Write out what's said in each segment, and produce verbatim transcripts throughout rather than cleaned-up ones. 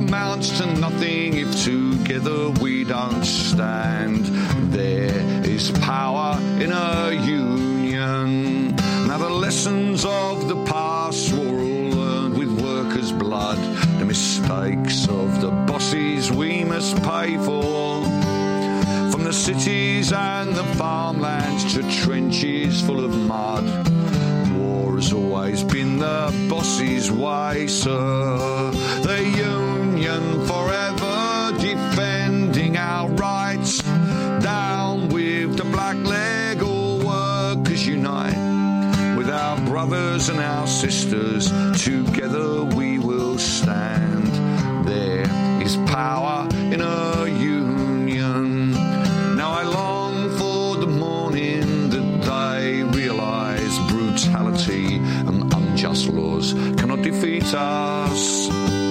amounts to nothing if together we don't stand. There is power in a union. Now the lessons of the past were all learned with workers' blood. The mistakes of the bosses we must pay for. From the cities and the farmlands to trenches full of mud. War has always been the boss's way, sir. The union forever defending our rights. Down with the black leg, all workers unite. With our brothers and our sisters, together we will stand. There is power in a union. Now I long for the morning that they realise brutality and unjust laws cannot defeat us.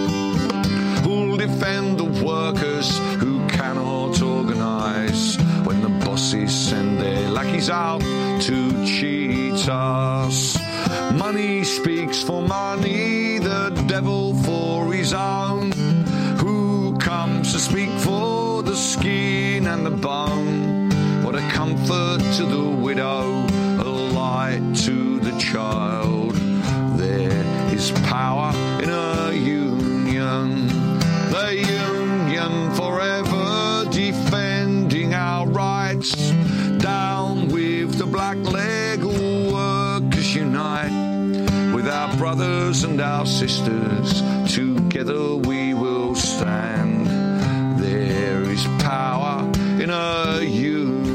Who'll defend the workers who cannot organise when the bosses send their lackeys out to cheat us? Money speaks for money, the devil for his own. Who comes to speak for the skin and the bone? What a comfort to the widow, a light to the child. There is power in a union. The union forever defending our rights. Down with the black leg, all workers unite. With our brothers and our sisters, together we will stand. There is power in a union.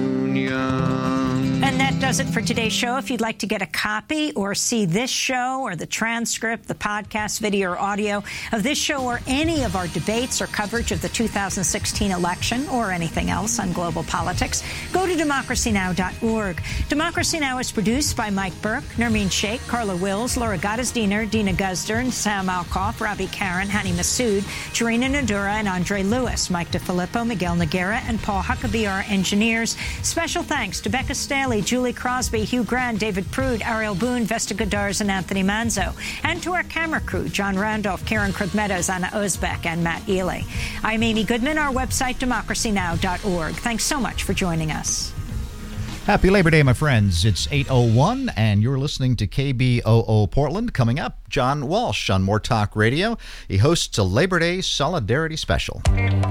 And that does it for today's show. If you'd like to get a copy or see this show or the transcript, the podcast, video, or audio of this show or any of our debates or coverage of the two thousand sixteen election or anything else on global politics, go to democracy now dot org. Democracy Now! Is produced by Mike Burke, Nermeen Sheikh, Carla Wills, Laura Gottesdiener, Dina Guzder, Sam Alkoff, Robbie Karen, Hani Massoud, Jarena Nadura, and Andre Lewis. Mike DeFilippo, Miguel Noguera, and Paul Huckabee are our engineers. Special thanks to Becca Staley, Julie Crosby, Hugh Grant, David Prude, Ariel Boone, Vesta Godars, and Anthony Manzo. And to our camera crew, John Randolph, Karen Krug Meadows, Anna Ozbek, and Matt Ely. I'm Amy Goodman, our website, democracy now dot org. Thanks so much for joining us. Happy Labor Day, my friends. It's eight oh one, and you're listening to K B O O Portland. Coming up, John Walsh on More Talk Radio. He hosts a Labor Day Solidarity Special.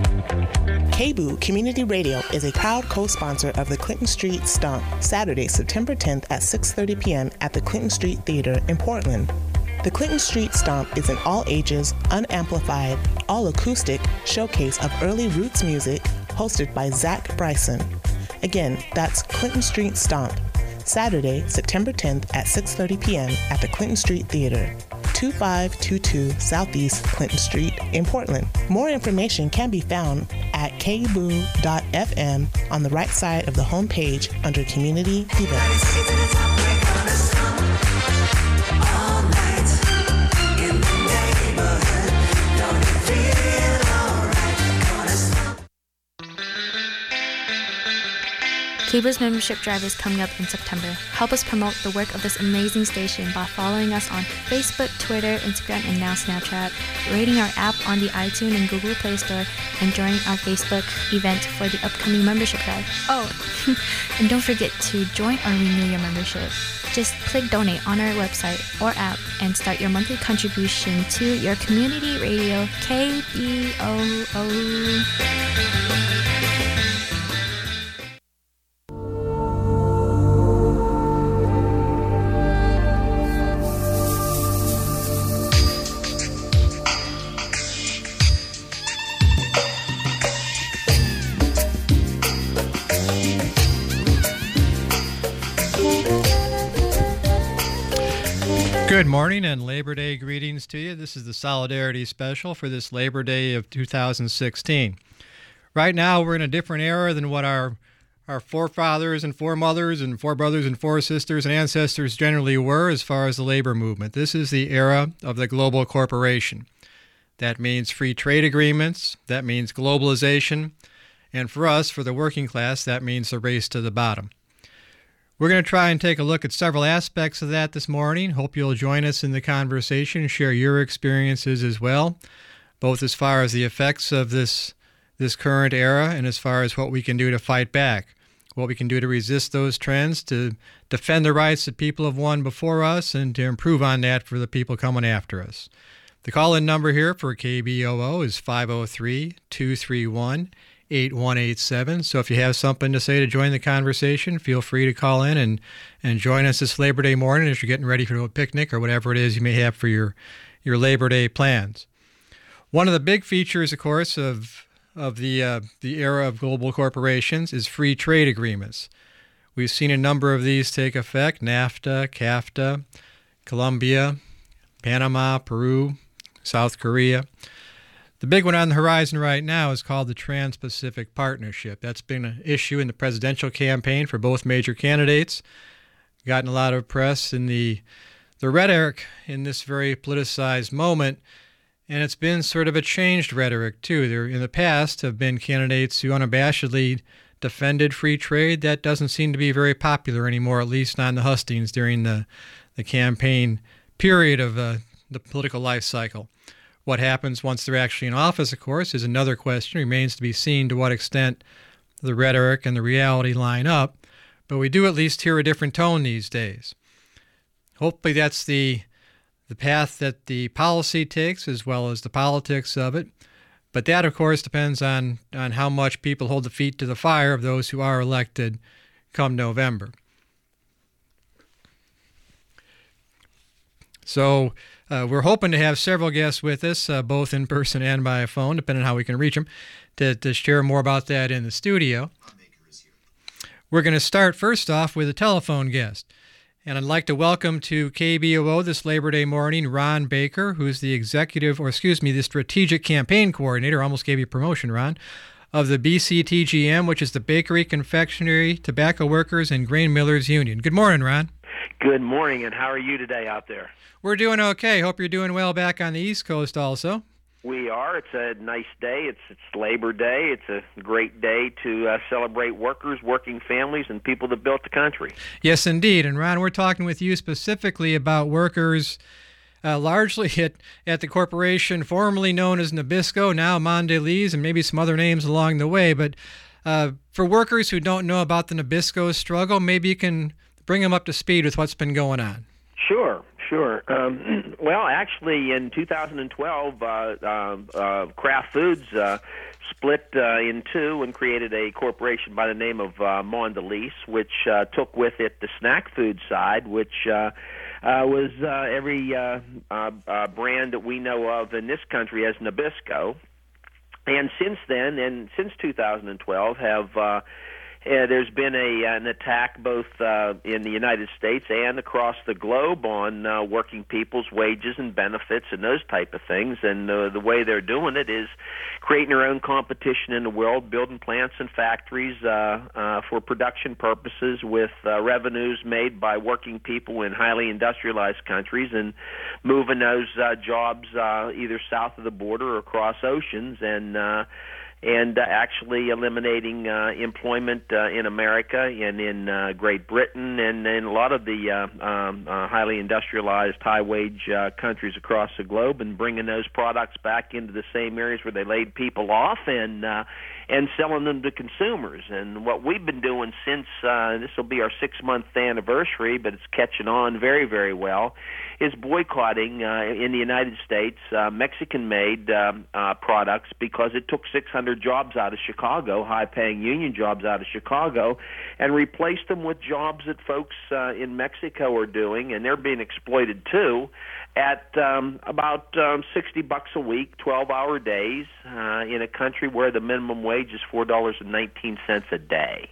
K B O O Community Radio is a proud co-sponsor of the Clinton Street Stomp, Saturday, September tenth at six thirty p.m. at the Clinton Street Theater in Portland. The Clinton Street Stomp is an all-ages, unamplified, all-acoustic showcase of early roots music hosted by Zach Bryson. Again, that's Clinton Street Stomp, Saturday, September tenth at six thirty p.m. at the Clinton Street Theater, two five two two Southeast Clinton Street in Portland. More information can be found at k b o o dot f m on the right side of the homepage under Community Events. K B O O's membership drive is coming up in September. Help us promote the work of this amazing station by following us on Facebook, Twitter, Instagram, and now Snapchat, rating our app on the iTunes and Google Play Store, and joining our Facebook event for the upcoming membership drive. Oh, and don't forget to join or renew your membership. Just click donate on our website or app and start your monthly contribution to your community radio, K B O O. Good morning and Labor Day greetings to you. This is the Solidarity Special for this Labor Day of two thousand sixteen. Right now, we're in a different era than what our our forefathers and foremothers and forebrothers and foresisters and ancestors generally were as far as the labor movement. This is the era of the global corporation. That means free trade agreements. That means globalization. And for us, for the working class, that means the race to the bottom. We're going to try and take a look at several aspects of that this morning. Hope you'll join us in the conversation, share your experiences as well. both as far as the effects of this this current era and as far as what we can do to fight back, what we can do to resist those trends, to defend the rights that people have won before us, and to improve on that for the people coming after us. The call-in number here for K B O O is five oh three, two three one, eight one eight seven. So if you have something to say to join the conversation, feel free to call in and, and join us this Labor Day morning as you're getting ready for a picnic or whatever it is you may have for your, your Labor Day plans. One of the big features, of course, of of the uh, the era of global corporations is free trade agreements. We've seen a number of these take effect: NAFTA, CAFTA, Colombia, Panama, Peru, South Korea. The big one on the horizon right now is called the Trans-Pacific Partnership. That's been an issue in the presidential campaign for both major candidates. Gotten a lot of press in the the rhetoric in this very politicized moment. And it's been sort of a changed rhetoric, too. There, in the past, have been candidates who unabashedly defended free trade. That doesn't seem to be very popular anymore, at least on the hustings during the, the campaign period of uh, the political life cycle. What happens once they're actually in office, of course, is another question. It remains to be seen to what extent the rhetoric and the reality line up. But we do at least hear a different tone these days. Hopefully that's the the path that the policy takes as well as the politics of it. But that, of course, depends on, on how much people hold the feet to the fire of those who are elected come November. So uh, we're hoping to have several guests with us, uh, both in person and by phone, depending on how we can reach them, to, to share more about that in the studio. We're going to start first off with a telephone guest. And I'd like to welcome to K B O O this Labor Day morning Ron Baker, who's the executive, or excuse me, the strategic campaign coordinator, almost gave you promotion, Ron, of the B C T G M, which is the Bakery, Confectionery, Tobacco Workers, and Grain Millers Union. Good morning, Ron. Good morning, and how are you today out there? We're doing okay. Hope you're doing well back on the East Coast also. We are. It's a nice day. It's it's Labor Day. It's a great day to uh, celebrate workers, working families, and people that built the country. Yes, indeed. And Ron, we're talking with you specifically about workers uh, largely at, at the corporation formerly known as Nabisco, now Mondelez, and maybe some other names along the way. But uh, for workers who don't know about the Nabisco struggle, maybe you can bring them up to speed with what's been going on. Sure. Sure. Um, well, actually, in two thousand twelve, uh, uh, uh, Kraft Foods uh, split uh, in two and created a corporation by the name of uh, Mondelez, which uh, took with it the snack food side, which uh, uh, was uh, every uh, uh, uh, brand that we know of in this country as Nabisco. And since then, and since two thousand twelve, have uh, Uh, there's been a an attack both uh, in the United States and across the globe on uh, working people's wages and benefits and those type of things. And uh, the way they're doing it is creating their own competition in the world, building plants and factories uh, uh, for production purposes with uh, revenues made by working people in highly industrialized countries and moving those uh, jobs uh, either south of the border or across oceans and uh, and uh, actually eliminating uh, employment uh, in America and in uh, Great Britain and in a lot of the uh, um, uh, highly industrialized, high-wage uh, countries across the globe, and bringing those products back into the same areas where they laid people off and uh, and selling them to consumers. And what we've been doing since, uh, this will be our six-month anniversary, but it's catching on very, very well, is boycotting uh, in the United States uh, Mexican-made uh, uh, products because it took six hundred jobs out of Chicago, high-paying union jobs out of Chicago, and replaced them with jobs that folks uh, in Mexico are doing, and they're being exploited too, at um, about um, sixty bucks a week, twelve-hour days, uh, in a country where the minimum wage is four dollars and nineteen cents a day.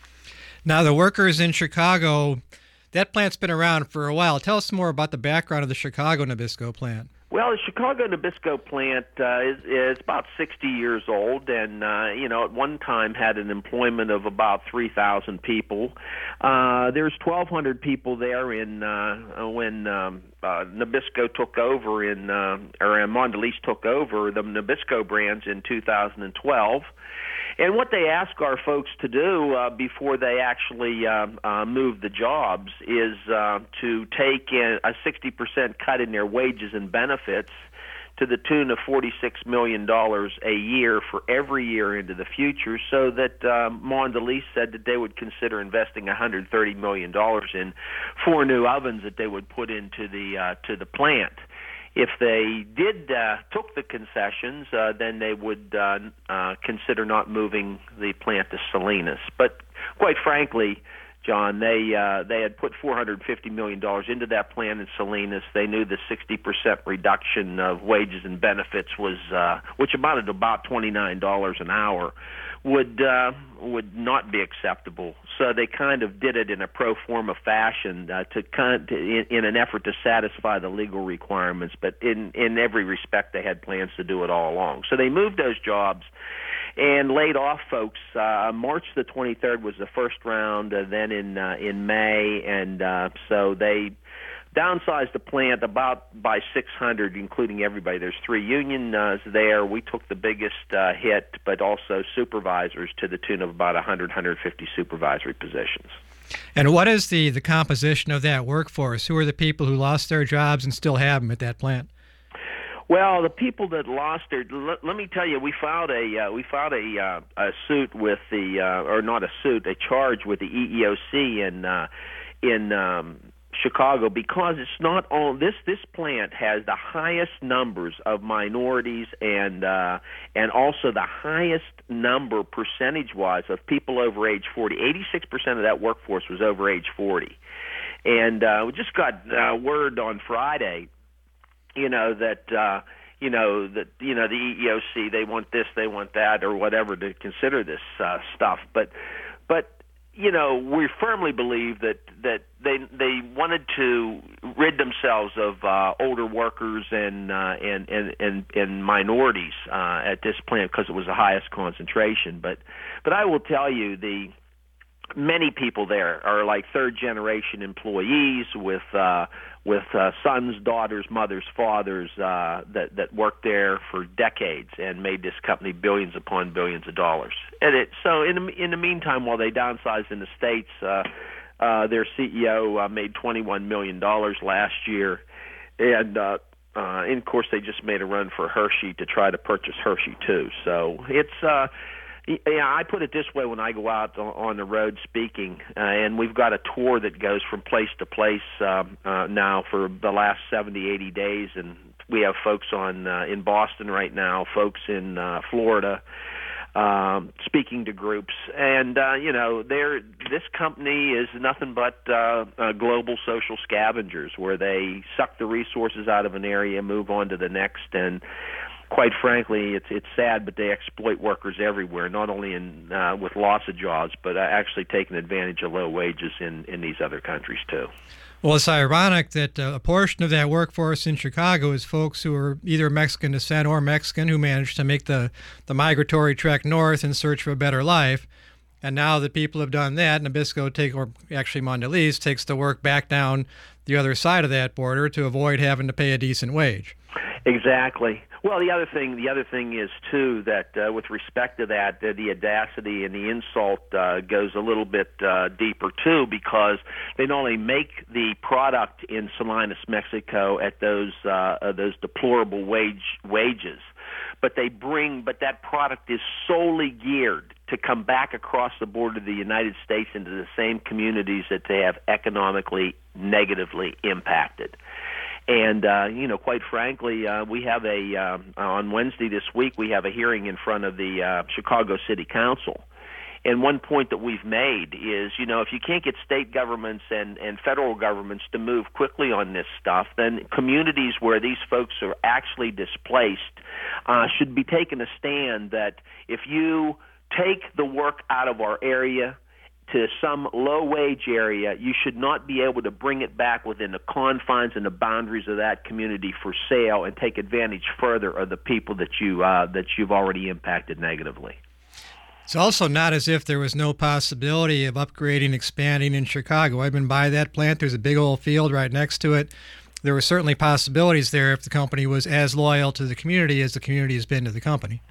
Now, the workers in Chicago, that plant's been around for a while. Tell us more about the background of the Chicago Nabisco plant. Well, the Chicago Nabisco plant uh, is, is about sixty years old, and uh, you know, at one time had an employment of about three thousand people. Uh, there's twelve hundred people there in uh, when um, uh, Nabisco took over in, uh, or Mondelez took over the Nabisco brands in two thousand twelve. And what they ask our folks to do uh, before they actually uh, uh, move the jobs is uh, to take in a sixty percent cut in their wages and benefits, to to the tune of forty-six million dollars a year for every year into the future, so that uh, Mondelez said that they would consider investing one hundred thirty million dollars in four new ovens that they would put into the uh, to the plant. If they did uh, took the concessions, uh, then they would uh, uh, consider not moving the plant to Salinas. But quite frankly, John, they uh, they had put four hundred fifty million dollars into that plant in Salinas. They knew the sixty percent reduction of wages and benefits was, uh, which amounted to about twenty-nine dollars an hour, would uh, would not be acceptable. So they kind of did it in a pro forma fashion uh, to kind to, in, in an effort to satisfy the legal requirements. But in in every respect, they had plans to do it all along. So they moved those jobs and laid off folks. Uh, March the twenty-third was the first round, uh, then in uh, in May, and uh, so they downsized the plant about by six hundred, including everybody. There's three union uh, there. We took the biggest uh, hit, but also supervisors to the tune of about one hundred, one hundred fifty supervisory positions. And what is the, the composition of that workforce? Who are the people who lost their jobs and still have them at that plant? Well, the people that lost their, let, let me tell you, we filed a uh, we filed a uh, a suit with the uh, or not a suit, a charge with the E E O C in uh, in um, Chicago, because it's not all this this plant has the highest numbers of minorities and uh, and also the highest number percentage wise of people over age forty. eighty-six percent of that workforce was over age forty, and uh, we just got uh, word on Friday, you know, that uh, you know that you know the E E O C, they want this, they want that, or whatever to consider this uh, stuff, but but. You know, we firmly believe that, that they they wanted to rid themselves of uh, older workers and, uh, and and and and minorities uh, at this plant because it was the highest concentration. But but I will tell you, the many people there are like third generation employees with uh, with uh, sons, daughters, mothers, fathers uh, that that worked there for decades and made this company billions upon billions of dollars. And it, so in the, in the meantime, while they downsized in the States, uh, uh, their C E O uh, made twenty-one million dollars last year, and uh, uh, and of course they just made a run for Hershey to try to purchase Hershey too. So it's. Uh, Yeah, I put it this way when I go out on the road speaking, uh, and we've got a tour that goes from place to place um, uh, now for the last seventy, eighty days, and we have folks on uh, in Boston right now, folks in uh, Florida, um, speaking to groups, and uh, you know, they're, this company is nothing but uh, uh, global social scavengers, where they suck the resources out of an area, move on to the next, and quite frankly, it's it's sad, but they exploit workers everywhere, not only in uh, with loss of jobs, but uh, actually taking advantage of low wages in, in these other countries too. Well, it's ironic that uh, a portion of that workforce in Chicago is folks who are either Mexican descent or Mexican who managed to make the, the migratory trek north in search for a better life. And now that people have done that, Nabisco take, or actually Mondelez takes the work back down the other side of that border to avoid having to pay a decent wage. Exactly. Well, the other thing, the other thing is too that uh, with respect to that, uh, the audacity and the insult uh, goes a little bit uh, deeper too, because they not only make the product in Salinas, Mexico, at those uh, uh, those deplorable wage wages, but they bring, but that product is solely geared to come back across the border to the United States into the same communities that they have economically negatively impacted. And, uh, you know, quite frankly, uh, we have a, uh, on Wednesday this week, we have a hearing in front of the uh, Chicago City Council. And one point that we've made is, you know, if you can't get state governments and, and federal governments to move quickly on this stuff, then communities where these folks are actually displaced uh, should be taking a stand that if you take the work out of our area to some low-wage area, you should not be able to bring it back within the confines and the boundaries of that community for sale and take advantage further of the people that you uh, that you've already impacted negatively. It's also not as if there was no possibility of upgrading, expanding in Chicago. I've been by that plant. There's a big old field right next to it. There were certainly possibilities there if the company was as loyal to the community as the community has been to the company.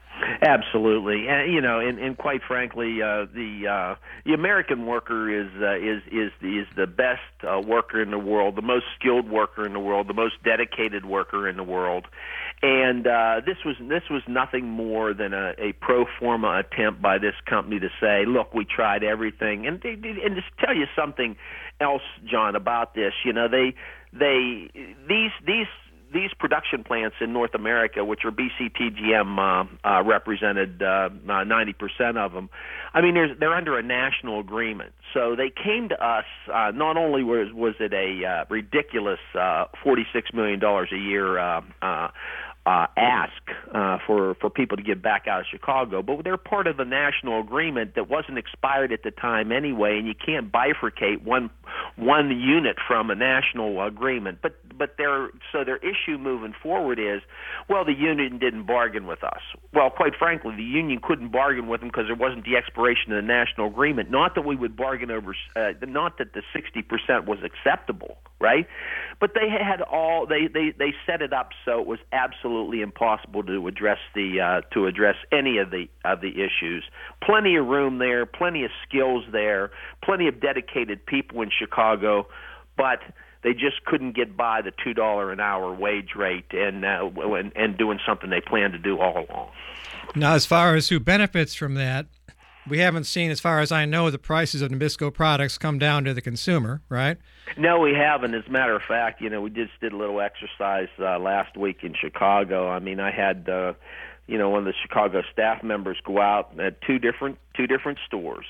Absolutely, and you know, and, and quite frankly, uh, the uh, the American worker is uh, is is the, is the best uh, worker in the world, the most skilled worker in the world, the most dedicated worker in the world, and uh, this was this was nothing more than a, a pro forma attempt by this company to say, look, we tried everything, and they, and just tell you something else, John, about this. You know, they they these these. These production plants in North America, which are B C T G M uh, uh, represented, uh, uh, ninety percent of them, I mean, there's, they're under a national agreement. So they came to us, uh, not only was, was it a uh, ridiculous uh, forty-six million dollars a year uh, uh, uh, ask uh, for, for people to get back out of Chicago, but they're part of the national agreement that wasn't expired at the time anyway, and you can't bifurcate one one unit from a national agreement. But but their so their issue moving forward is, well, the union didn't bargain with us. Well, quite frankly, the union couldn't bargain with them because there wasn't the expiration of the national agreement. Not that we would bargain over, uh, not that the sixty percent was acceptable, right? But they had all they, they, they set it up so it was absolutely impossible to address the uh, to address any of the of the issues. Plenty of room there, plenty of skills there, plenty of dedicated people in Chicago, but they just couldn't get by the two dollar an hour wage rate and, uh, and and doing something they planned to do all along. Now, as far as who benefits from that, we haven't seen, as far as I know, the prices of Nabisco products come down to the consumer, right? No, we haven't. As a matter of fact, you know, we just did a little exercise uh, last week in Chicago. I mean, I had, uh, you know, one of the Chicago staff members go out at two different two different stores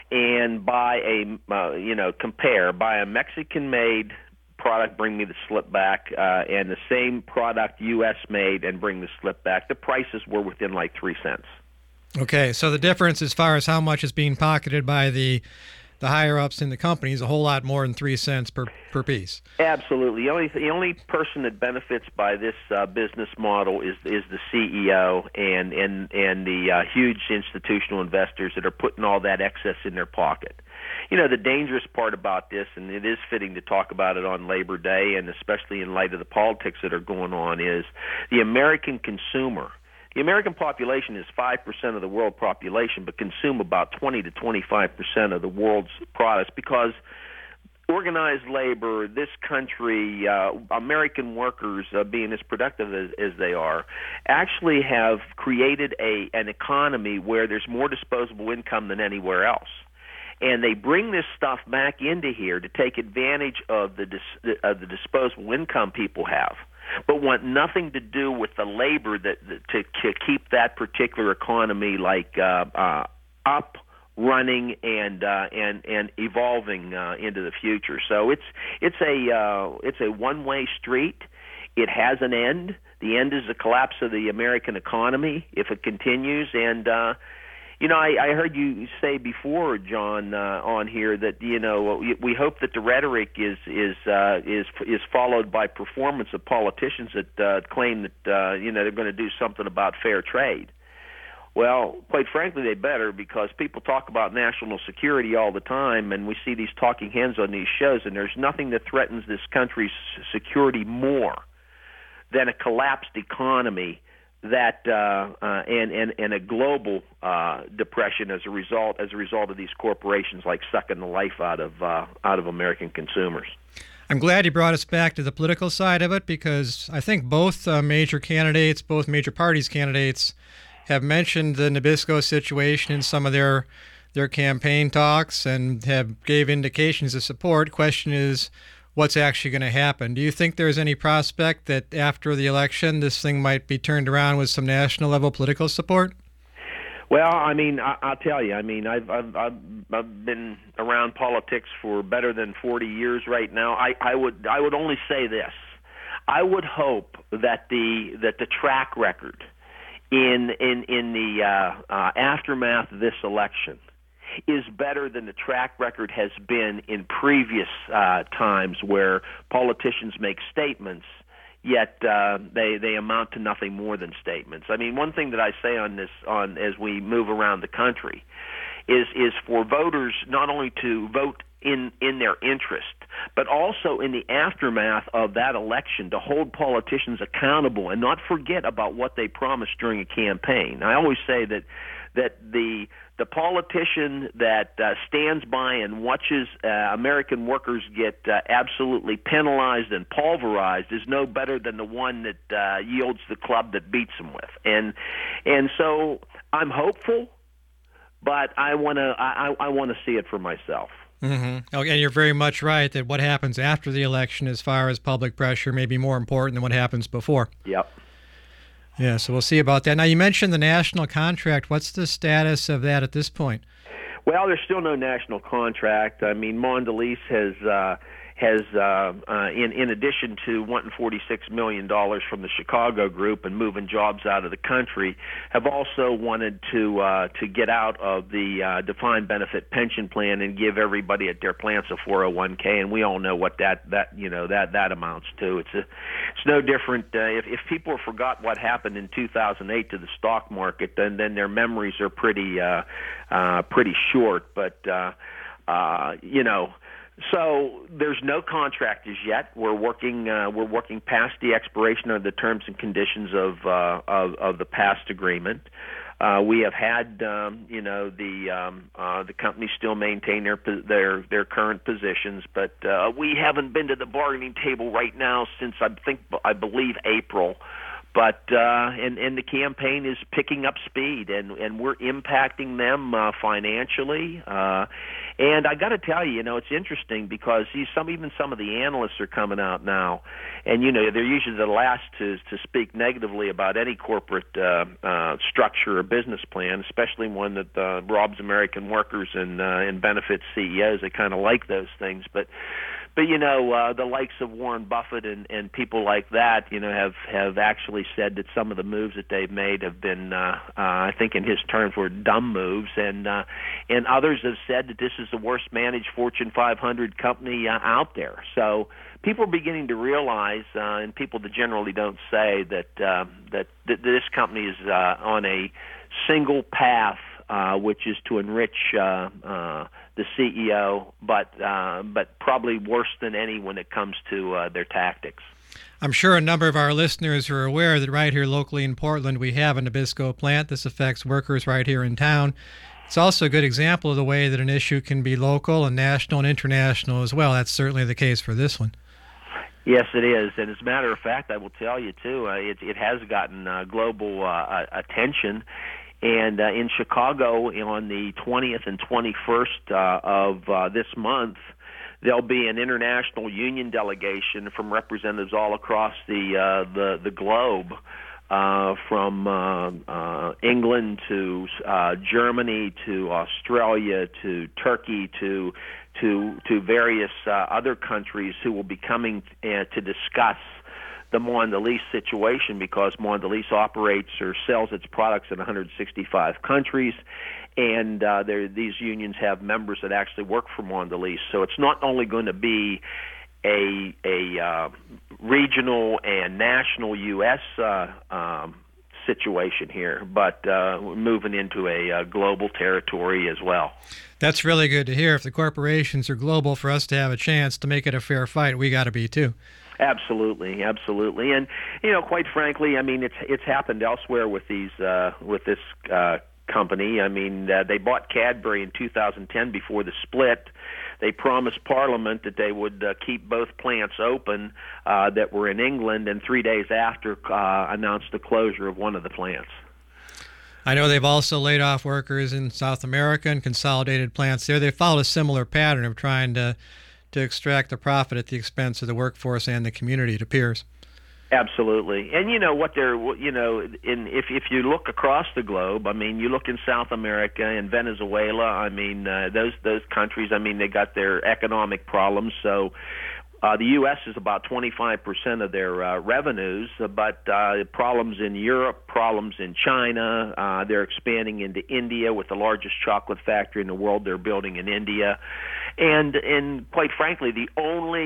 and buy a, uh, you know, compare, buy a Mexican-made product, bring me the slip back, uh, and the same product U S made and bring the slip back. The prices were within like three cents. Okay, so the difference as far as how much is being pocketed by the the higher-ups in the company is a whole lot more than three cents per, per piece. Absolutely. The only, the only person that benefits by this uh, business model is is the C E O and, and, and the uh, huge institutional investors that are putting all that excess in their pocket. You know, the dangerous part about this, and it is fitting to talk about it on Labor Day, and especially in light of the politics that are going on, is the American consumer. The American population is five percent of the world population, but consume about twenty to twenty-five percent of the world's products because organized labor, this country, uh, American workers uh, being as productive as, as they are, actually have created a an economy where there's more disposable income than anywhere else. And they bring this stuff back into here to take advantage of the dis- of the disposable income people have, but want nothing to do with the labor that, that to, to keep that particular economy like uh, uh, up, running, and uh, and and evolving uh, into the future. So it's it's a uh, it's a one-way street. It has an end. The end is the collapse of the American economy if it continues. And uh, you know, I, I heard you say before, John, uh, on here that you know we, we hope that the rhetoric is is uh, is is followed by performance of politicians that uh, claim that uh, you know they're going to do something about fair trade. Well, quite frankly, they better, because people talk about national security all the time, and we see these talking heads on these shows, and there's nothing that threatens this country's security more than a collapsed economy that uh, uh, and, and and a global uh, depression as a result as a result of these corporations like sucking the life out of uh, out of American consumers. I'm glad you brought us back to the political side of it, because I think both uh, major candidates, both major parties' candidates, have mentioned the Nabisco situation in some of their their campaign talks and have gave indications of support. Question is, what's actually going to happen? Do you think there's any prospect that after the election this thing might be turned around with some national level political support? Well, I mean, I, I'll tell you. I mean, I've, I've I've I've been around politics for better than forty years right now. I, I would I would only say this: I would hope that the that the track record in in in the uh, uh, aftermath of this election is better than the track record has been in previous uh, times, where politicians make statements, yet uh, they they amount to nothing more than statements. I mean, one thing that I say on this, on as we move around the country, is is for voters not only to vote in in their interest, but also in the aftermath of that election to hold politicians accountable and not forget about what they promised during a campaign. I always say that that the the politician that uh, stands by and watches uh, American workers get uh, absolutely penalized and pulverized is no better than the one that uh, yields the club that beats them with. And and so I'm hopeful, but I want to I, I want to see it for myself. Mm-hmm. Okay, and you're very much right that what happens after the election, as far as public pressure, may be more important than what happens before. Yep. Yeah, so we'll see about that. Now, you mentioned the national contract. What's the status of that at this point? Well, there's still no national contract. I mean, Mondelez has uh, has uh, uh, in in addition to wanting forty-six million dollars from the Chicago group and moving jobs out of the country, have also wanted to uh, to get out of the uh, defined benefit pension plan and give everybody at their plants a four oh one k. And we all know what that that you know that that amounts to. It's a it's no different. Uh, if if people forgot what happened in two thousand eight to the stock market, then then their memories are pretty uh, uh, pretty short. But uh, uh, you know. So there's no contract as yet. We're working. Uh, we're working past the expiration of the terms and conditions of uh, of, of the past agreement. Uh, we have had, um, you know, the um, uh, the companies still maintain their their their current positions, but uh, we haven't been to the bargaining table right now since I think I believe April. But uh, and and the campaign is picking up speed, and, and we're impacting them uh, financially. Uh, and I got to tell you, you know, it's interesting because see, some even some of the analysts are coming out now, and you know they're usually the last to to speak negatively about any corporate uh, uh, structure or business plan, especially one that uh, robs American workers and uh, and benefits C E Os. They kind of like those things, but. But, you know, uh, the likes of Warren Buffett and, and people like that, you know, have, have actually said that some of the moves that they've made have been, uh, uh, I think in his terms, were dumb moves. And uh, and others have said that this is the worst managed Fortune five hundred company uh, out there. So people are beginning to realize, uh, and people that generally don't say, that, uh, that, that this company is uh, on a single path, uh, which is to enrich uh, uh the C E O, but uh, but probably worse than any when it comes to uh, their tactics. I'm sure a number of our listeners are aware that right here locally in Portland we have a Nabisco plant. This affects workers right here in town. It's also a good example of the way that an issue can be local and national and international as well. That's certainly the case for this one. Yes, it is. And as a matter of fact, I will tell you, too, uh, it, it has gotten uh, global uh, attention. And uh, in Chicago, on the twentieth and twenty-first uh, of uh, this month, there'll be an international union delegation from representatives all across the uh, the, the globe, uh, from uh, uh, England to uh, Germany to Australia to Turkey to to to various uh, other countries who will be coming uh, to discuss the Mondelez situation, because Mondelez operates or sells its products in one hundred sixty-five countries, and uh, these unions have members that actually work for Mondelez. So it's not only going to be a a uh, regional and national U S uh, um, situation here, but uh, we're moving into a uh, global territory as well. That's really good to hear. If the corporations are global, for us to have a chance to make it a fair fight, we got to be too. Absolutely, absolutely, and you know, quite frankly, I mean, it's it's happened elsewhere with these uh, with this uh, company. I mean, uh, they bought Cadbury in two thousand ten before the split. They promised Parliament that they would uh, keep both plants open uh, that were in England, and three days after uh, announced the closure of one of the plants. I know they've also laid off workers in South America and consolidated plants there. They followed a similar pattern of trying to to extract the profit at the expense of the workforce and the community, it appears. Absolutely. And you know what they're, you know, in if if you look across the globe, I mean, you look in South America and Venezuela, I mean, uh, those those countries, I mean, they got their economic problems. So uh, the U S is about twenty-five percent of their uh, revenues, but uh, problems in Europe, problems in China. Uh, they're expanding into India with the largest chocolate factory in the world they're building in India. And and quite frankly, the only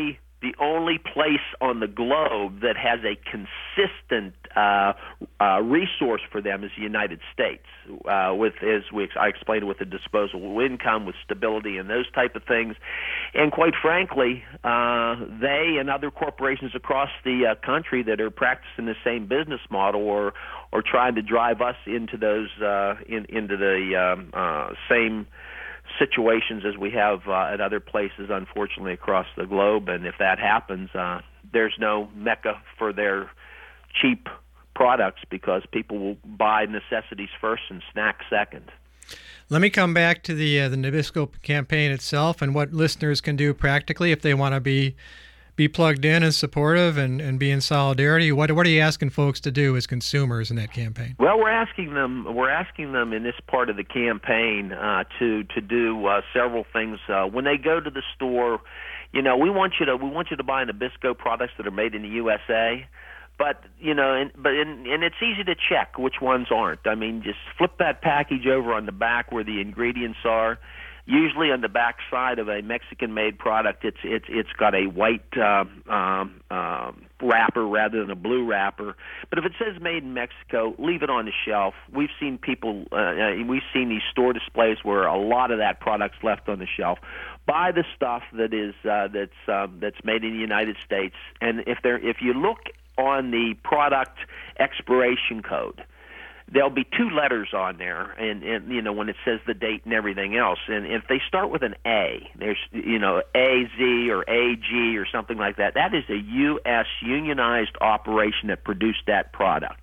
the only place on the globe that has a consistent uh, uh, resource for them is the United States, uh, with, as we, I explained, with the disposable income, with stability and those type of things. And quite frankly, uh, they and other corporations across the uh, country that are practicing the same business model or or trying to drive us into those uh, in, into the um, uh, same situations as we have uh, at other places, unfortunately, across the globe. And if that happens, uh, there's no mecca for their cheap products, because people will buy necessities first and snacks second. Let me come back to the uh, the Nabisco campaign itself and what listeners can do practically if they want to be be plugged in and supportive and, and be in solidarity. What what are you asking folks to do as consumers in that campaign? Well, we're asking them we're asking them in this part of the campaign uh, to to do uh, several things. Uh, when they go to the store, you know, we want you to we want you to buy Nabisco products that are made in the U S A. But you know, and, but and, and it's easy to check which ones aren't. I mean, just flip that package over on the back where the ingredients are. Usually on the back side of a Mexican-made product, it's it's it's got a white uh, um, uh, wrapper rather than a blue wrapper. But if it says "Made in Mexico," leave it on the shelf. We've seen people, uh, we've seen these store displays where a lot of that product's left on the shelf. Buy the stuff that is uh, that's um, that's made in the United States, and if there if you look on the product expiration code, there'll be two letters on there, and, and you know, when it says the date and everything else, and if they start with an A, there's, you know, A Z or A G or something like that, that is a U S unionized operation that produced that product.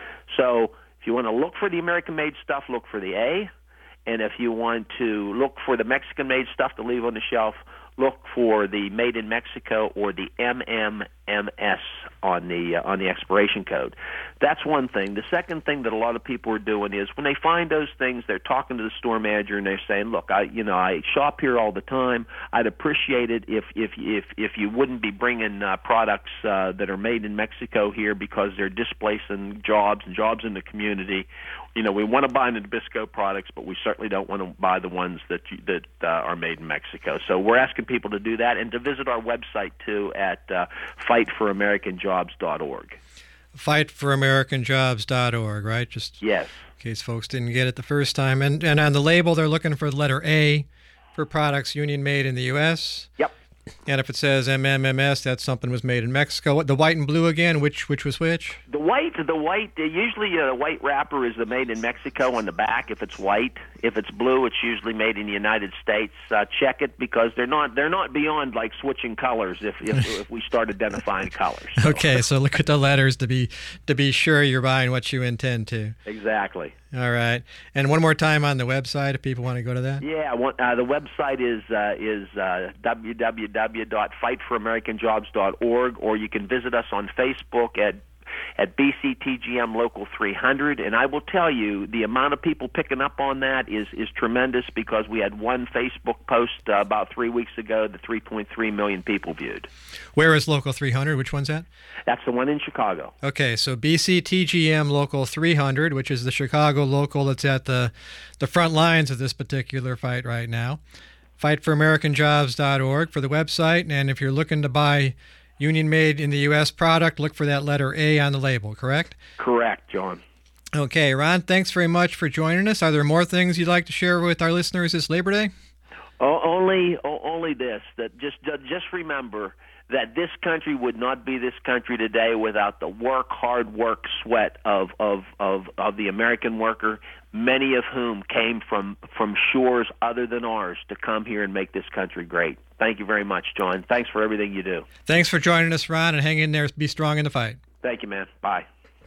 So if you want to look for the American-made stuff, look for the A, and if you want to look for the Mexican-made stuff to leave on the shelf, look for the Made in Mexico or the M M M S on the uh, on the expiration code. That's one thing. The second thing that a lot of people are doing is when they find those things, they're talking to the store manager and they're saying, "Look, I you know I shop here all the time. I'd appreciate it if if if if you wouldn't be bringing uh, products uh, that are made in Mexico here, because they're displacing jobs and jobs in the community. You know, we want to buy the Nabisco products, but we certainly don't want to buy the ones that you, that uh, are made in Mexico." So we're asking people to do that and to visit our website too at uh, fight for american jobs dot org. fight for american jobs dot org, right? Just yes. In case folks didn't get it the first time. And and on the label, they're looking for the letter A for products union made in the U S. Yep. And if it says M M M S, that's something was made in Mexico. What, the white and blue again, which which was which? The white, the white, uh, usually a uh, white wrapper is the made in Mexico on the back. If it's white, if it's blue, it's usually made in the United States. Uh, check it, because they're not they're not beyond like switching colors. If if, if we start identifying colors. So. Okay, so look at the letters to be to be sure you're buying what you intend to. Exactly. All right, and one more time on the website if people want to go to that. Yeah, uh, the website is uh, is uh, w w w dot fight for american jobs dot org, or you can visit us on Facebook at at B C T G M Local three hundred. And I will tell you, the amount of people picking up on that is is tremendous, because we had one Facebook post uh, about three weeks ago that three point three million people viewed. Where is Local three hundred? Which one's that? That's the one in Chicago. Okay, so B C T G M Local three hundred, which is the Chicago local that's at the, the front lines of this particular fight right now. fight for american jobs dot org for the website, and if you're looking to buy union-made in the U S product, look for that letter A on the label, correct? Correct, John. Okay, Ron, thanks very much for joining us. Are there more things you'd like to share with our listeners this Labor Day? Oh, only, oh, only this, that just just remember that this country would not be this country today without the work, hard work, sweat of, of, of, of the American worker, many of whom came from, from shores other than ours to come here and make this country great. Thank you very much, John. Thanks for everything you do. Thanks for joining us, Ron, and hang in there. Be strong in the fight. Thank you, man. Bye.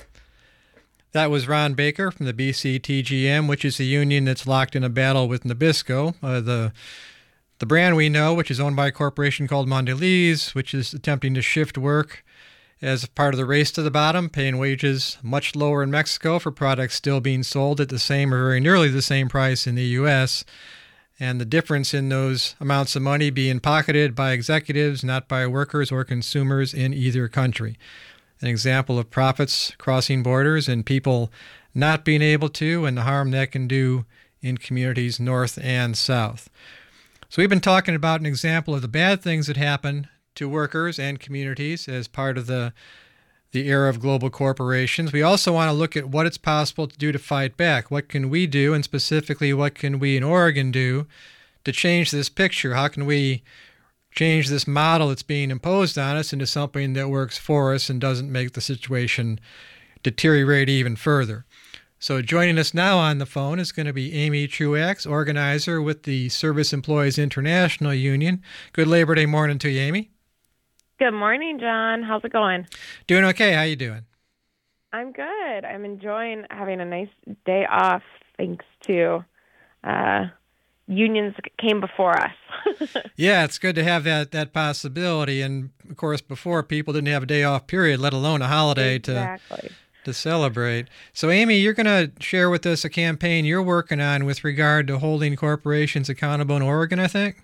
That was Ron Baker from the B C T G M, which is the union that's locked in a battle with Nabisco, uh, the the brand we know, which is owned by a corporation called Mondelez, which is attempting to shift work as part of the race to the bottom, paying wages much lower in Mexico for products still being sold at the same or very nearly the same price in the U S, and the difference in those amounts of money being pocketed by executives, not by workers or consumers in either country. An example of profits crossing borders and people not being able to, and the harm that can do in communities north and south. So we've been talking about an example of the bad things that happen to workers and communities as part of the the era of global corporations. We also want to look at what it's possible to do to fight back. What can we do, and specifically, what can we in Oregon do to change this picture? How can we change this model that's being imposed on us into something that works for us and doesn't make the situation deteriorate even further? So joining us now on the phone is going to be Amy Truax, organizer with the Service Employees International Union. Good Labor Day morning to you, Amy. Good morning, John. How's it going? Doing okay. How you doing? I'm good. I'm enjoying having a nice day off thanks to uh, unions came before us. Yeah, it's good to have that that possibility. And, of course, before, people didn't have a day off, period, let alone a holiday exactly. to to celebrate. So, Amy, you're going to share with us a campaign you're working on with regard to holding corporations accountable in Oregon, I think?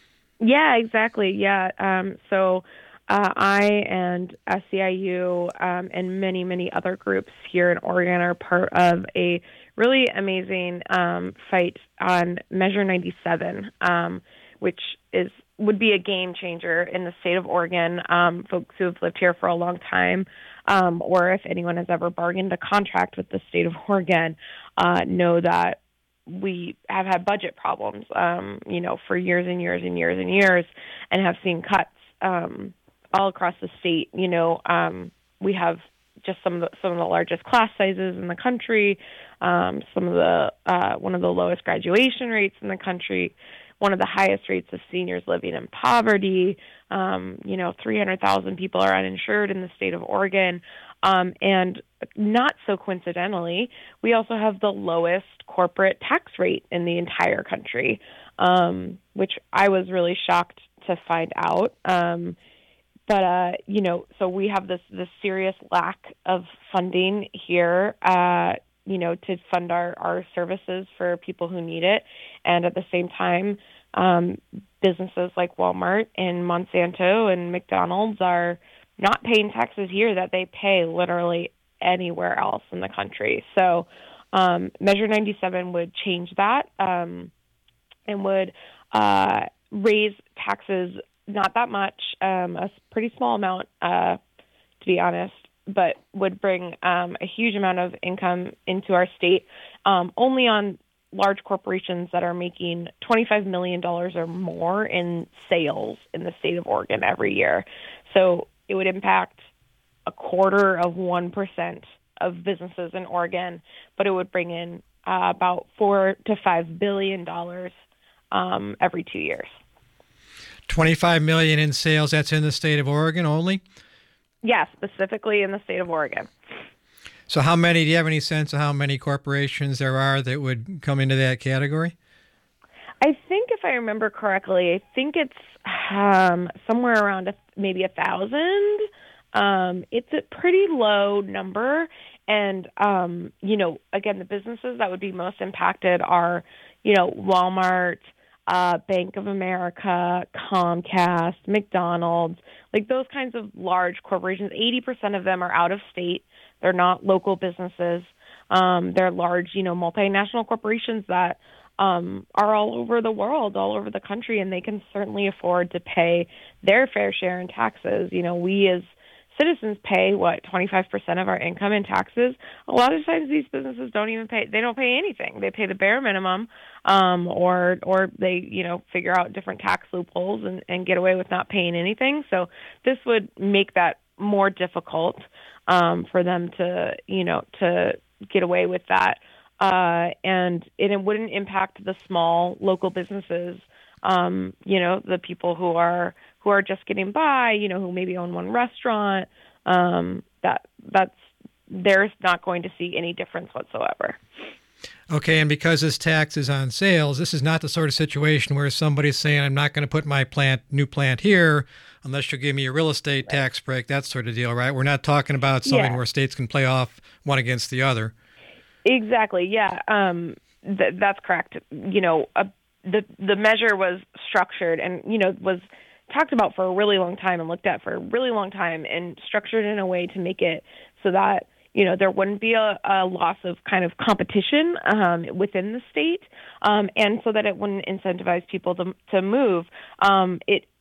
Yeah, exactly. Yeah. Um, so... Uh, I and S E I U um, and many, many other groups here in Oregon are part of a really amazing um, fight on Measure ninety-seven, um, which is would be a game changer in the state of Oregon. Um, folks who have lived here for a long time, um, or if anyone has ever bargained a contract with the state of Oregon, uh, know that we have had budget problems, um, you know, for years and years and years and years, and have seen cuts Um, all across the state. You know, um, we have just some of the some of the largest class sizes in the country, um, some of the uh, one of the lowest graduation rates in the country, one of the highest rates of seniors living in poverty. Um, you know, three hundred thousand people are uninsured in the state of Oregon, um, and not so coincidentally, we also have the lowest corporate tax rate in the entire country, um, which I was really shocked to find out. Um, But, uh, you know, so we have this, this serious lack of funding here, uh, you know, to fund our, our services for people who need it. And at the same time, um, businesses like Walmart and Monsanto and McDonald's are not paying taxes here that they pay literally anywhere else in the country. So um, Measure ninety-seven would change that um, and would uh, raise taxes not that much, um, a pretty small amount, uh, to be honest, but would bring um, a huge amount of income into our state, um, only on large corporations that are making twenty-five million dollars or more in sales in the state of Oregon every year. So it would impact a quarter of one percent of businesses in Oregon, but it would bring in uh, about four to five billion dollars um, every two years. twenty-five million dollars in sales, that's in the state of Oregon only? Yeah, specifically in the state of Oregon. So how many, do you have any sense of how many corporations there are that would come into that category? I think if I remember correctly, I think it's um, somewhere around a, maybe a thousand. Um, it's a pretty low number. And, um, you know, again, the businesses that would be most impacted are, you know, Walmart, Uh, Bank of America, Comcast, McDonald's, like those kinds of large corporations. eighty percent of them are out of state. They're not local businesses. Um, they're large, you know, multinational corporations that um, are all over the world, all over the country, and they can certainly afford to pay their fair share in taxes. You know, we as citizens pay, what, twenty-five percent of our income in taxes. A lot of times these businesses don't even pay, they don't pay anything. They pay the bare minimum, um, or or they, you know, figure out different tax loopholes and, and get away with not paying anything. So this would make that more difficult um, for them to, you know, to get away with that. Uh, and it, it wouldn't impact the small local businesses, um, you know, the people who are who are just getting by, you know, who maybe own one restaurant. Um, that that's they're not going to see any difference whatsoever. Okay, and because this tax is on sales, this is not the sort of situation where somebody's saying, I'm not going to put my plant, new plant here unless you give me a real estate right. tax break, that sort of deal, right? We're not talking about something yeah. where states can play off one against the other. Exactly, yeah. Um, th- that's correct. You know, uh, the the measure was structured and, you know, was talked about for a really long time and looked at for a really long time and structured in a way to make it so that, you know, there wouldn't be a, a loss of kind of competition um, within the state, um, and so that it wouldn't incentivize people to to move. Um, it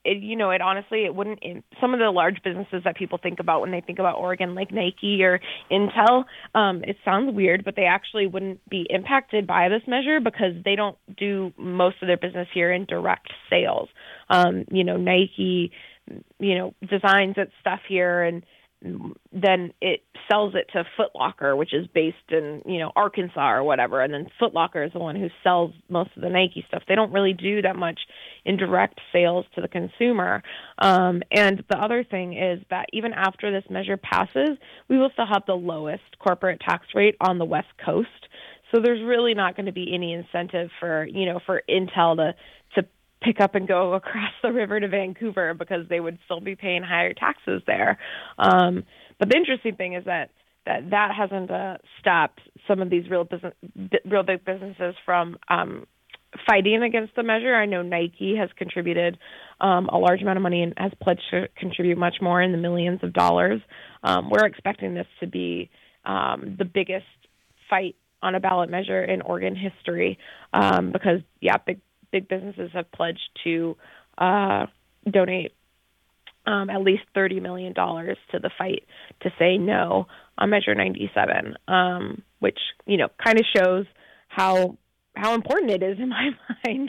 it, you know, it honestly, it wouldn't, some of the large businesses that people think about when they think about Oregon, like Nike or Intel, um, it sounds weird, but they actually wouldn't be impacted by this measure because they don't do most of their business here in direct sales. Um, you know, Nike, you know, designs its stuff here, and then it sells it to Foot Locker, which is based in, you know, Arkansas or whatever. And then Foot Locker is the one who sells most of the Nike stuff. They don't really do that much in direct sales to the consumer. Um, and the other thing is that even after this measure passes, we will still have the lowest corporate tax rate on the West Coast. So there's really not going to be any incentive for, you know, for Intel to, to pick up and go across the river to Vancouver because they would still be paying higher taxes there. Um, but the interesting thing is that that, that hasn't uh, stopped some of these real business, real big businesses from um, fighting against the measure. I know Nike has contributed um, a large amount of money and has pledged to contribute much more in the millions of dollars. Um, we're expecting this to be um, the biggest fight on a ballot measure in Oregon history um, because, yeah, big Big businesses have pledged to uh, donate um, at least thirty million dollars to the fight to say no on Measure ninety-seven, um, which, you know, kind of shows how how important it is in my mind.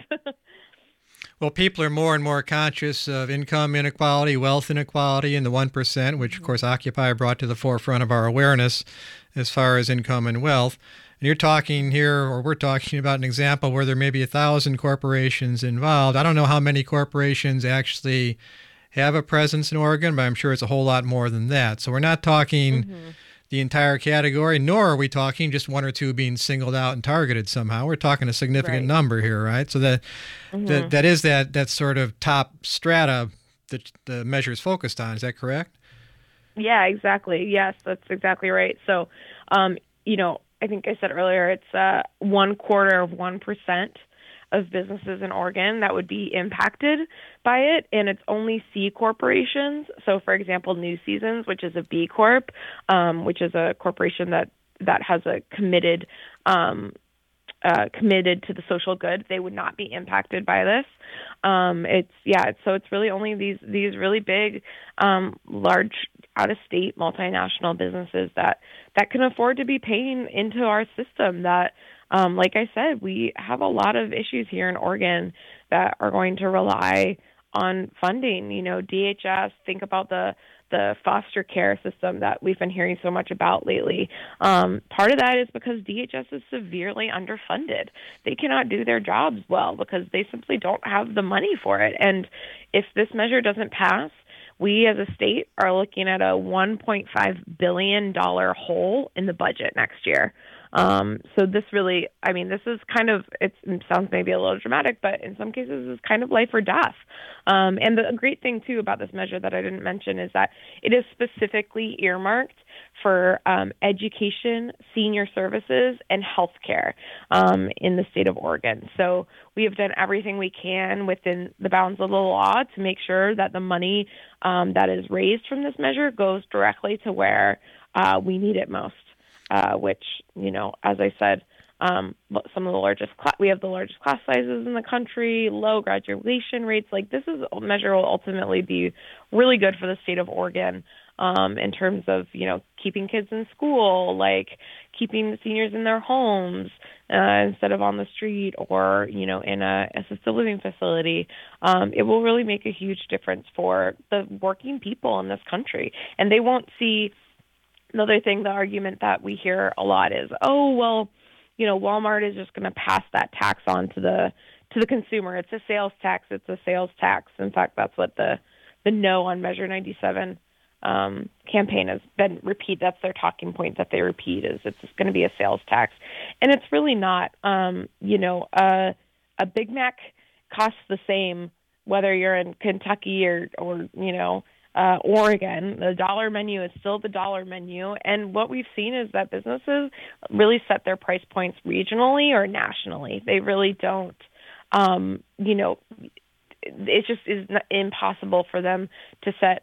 Well, people are more and more conscious of income inequality, wealth inequality, and the one percent, which, of course, Occupy brought to the forefront of our awareness as far as income and wealth. And you're talking here, or we're talking about an example where there may be a thousand corporations involved. I don't know how many corporations actually have a presence in Oregon, but I'm sure it's a whole lot more than that. So we're not talking mm-hmm. the entire category, nor are we talking just one or two being singled out and targeted somehow. We're talking a significant right. number here, right? So that, mm-hmm. that that is that that sort of top strata that the measure is focused on. Is that correct? Yeah, exactly. Yes, that's exactly right. So, um, you know, I think I said earlier, it's uh, one quarter of one percent of businesses in Oregon that would be impacted by it, and it's only C corporations. So, for example, New Seasons, which is a B Corp, um, which is a corporation that, that has a committed um, uh, committed to the social good, they would not be impacted by this. Um, it's yeah, it's, so it's really only these these really big, um, large, out-of-state multinational businesses that that can afford to be paying into our system. That, um, like I said, we have a lot of issues here in Oregon that are going to rely on funding. You know, D H S. Think about the the foster care system that we've been hearing so much about lately. Um, part of that is because D H S is severely underfunded. They cannot do their jobs well because they simply don't have the money for it. And if this measure doesn't pass, we as a state are looking at a one point five billion dollars hole in the budget next year. Um, so this really, I mean, this is kind of, it sounds maybe a little dramatic, but in some cases it's kind of life or death. Um, and the great thing, too, about this measure that I didn't mention is that it is specifically earmarked for um, education, senior services, and healthcare um, in the state of Oregon. So we have done everything we can within the bounds of the law to make sure that the money um, that is raised from this measure goes directly to where uh, we need it most. Uh, which, you know, as I said, um, some of the largest, cl- we have the largest class sizes in the country, low graduation rates. Like, this is a measure will ultimately be really good for the state of Oregon um, in terms of, you know, keeping kids in school, like keeping seniors in their homes uh, instead of on the street or, you know, in a assisted living facility. Um, it will really make a huge difference for the working people in this country. And they won't see. Another thing, the argument that we hear a lot is, oh, well, you know, Walmart is just going to pass that tax on to the to the consumer. It's a sales tax. It's a sales tax. In fact, that's what the the no on Measure ninety-seven um, campaign has been repeat. That's their talking point that they repeat is it's going to be a sales tax, and it's really not. Um, you know, uh, a Big Mac costs the same whether you're in Kentucky or or you know. Uh, Oregon. The dollar menu is still the dollar menu. And what we've seen is that businesses really set their price points regionally or nationally. They really don't, um, you know, it just is impossible for them to set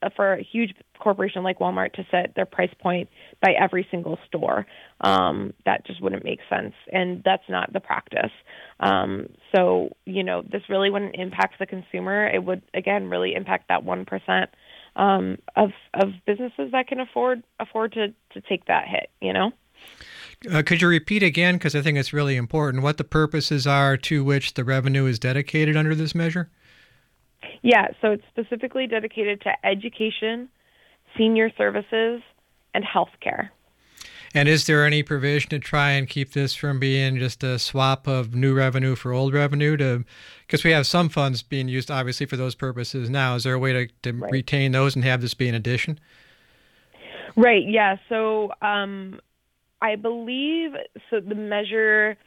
for a huge corporation like Walmart to set their price point by every single store. Um, that just wouldn't make sense, and that's not the practice. Um, so, you know, this really wouldn't impact the consumer. It would, again, really impact that one percent um, of of businesses that can afford afford to, to take that hit, you know? Uh, could you repeat again, because I think it's really important, what the purposes are to which the revenue is dedicated under this measure? Yeah, so it's specifically dedicated to education, senior services, and healthcare. And is there any provision to try and keep this from being just a swap of new revenue for old revenue? To because we have some funds being used, obviously, for those purposes now. Is there a way to, to right. retain those and have this be an addition? Right, yeah. So um, I believe so the measure...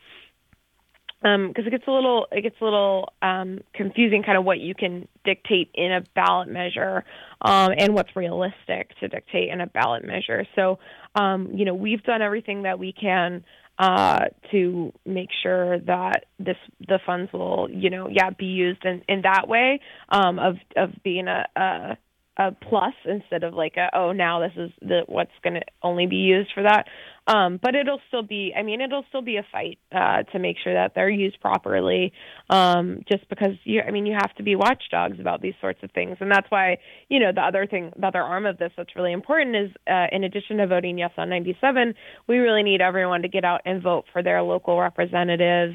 because um, it gets a little, it gets a little um, confusing, kind of what you can dictate in a ballot measure, um, and what's realistic to dictate in a ballot measure. So, um, you know, we've done everything that we can uh, to make sure that this the funds will, you know, yeah, be used in, in that way um, of of being a, a a plus instead of like a, oh, now this is the what's going to only be used for that. Um, but it'll still be, I mean, it'll still be a fight uh, to make sure that they're used properly, um, just because, you, I mean, you have to be watchdogs about these sorts of things. And that's why, you know, the other thing, the other arm of this that's really important is, uh, in addition to voting yes on ninety-seven, we really need everyone to get out and vote for their local representatives,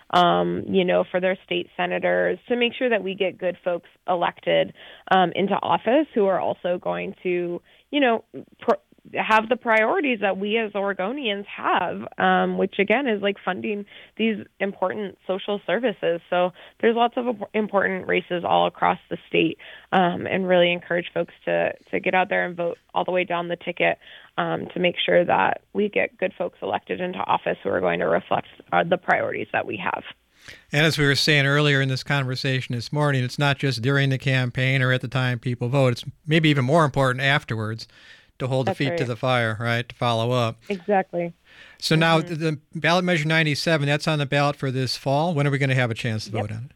um, you know, for their state senators, to make sure that we get good folks elected um, into office who are also going to, you know, pro- have the priorities that we as Oregonians have, um, which again is like funding these important social services. So there's lots of important races all across the state, um, and really encourage folks to, to get out there and vote all the way down the ticket, um, to make sure that we get good folks elected into office who are going to reflect uh, the priorities that we have. And as we were saying earlier in this conversation this morning, it's not just during the campaign or at the time people vote. It's maybe even more important afterwards, to hold That's the feet right. to the fire, right, to follow up. Exactly. So mm-hmm. now the, the ballot measure ninety-seven, that's on the ballot for this fall. When are we going to have a chance to yep. vote on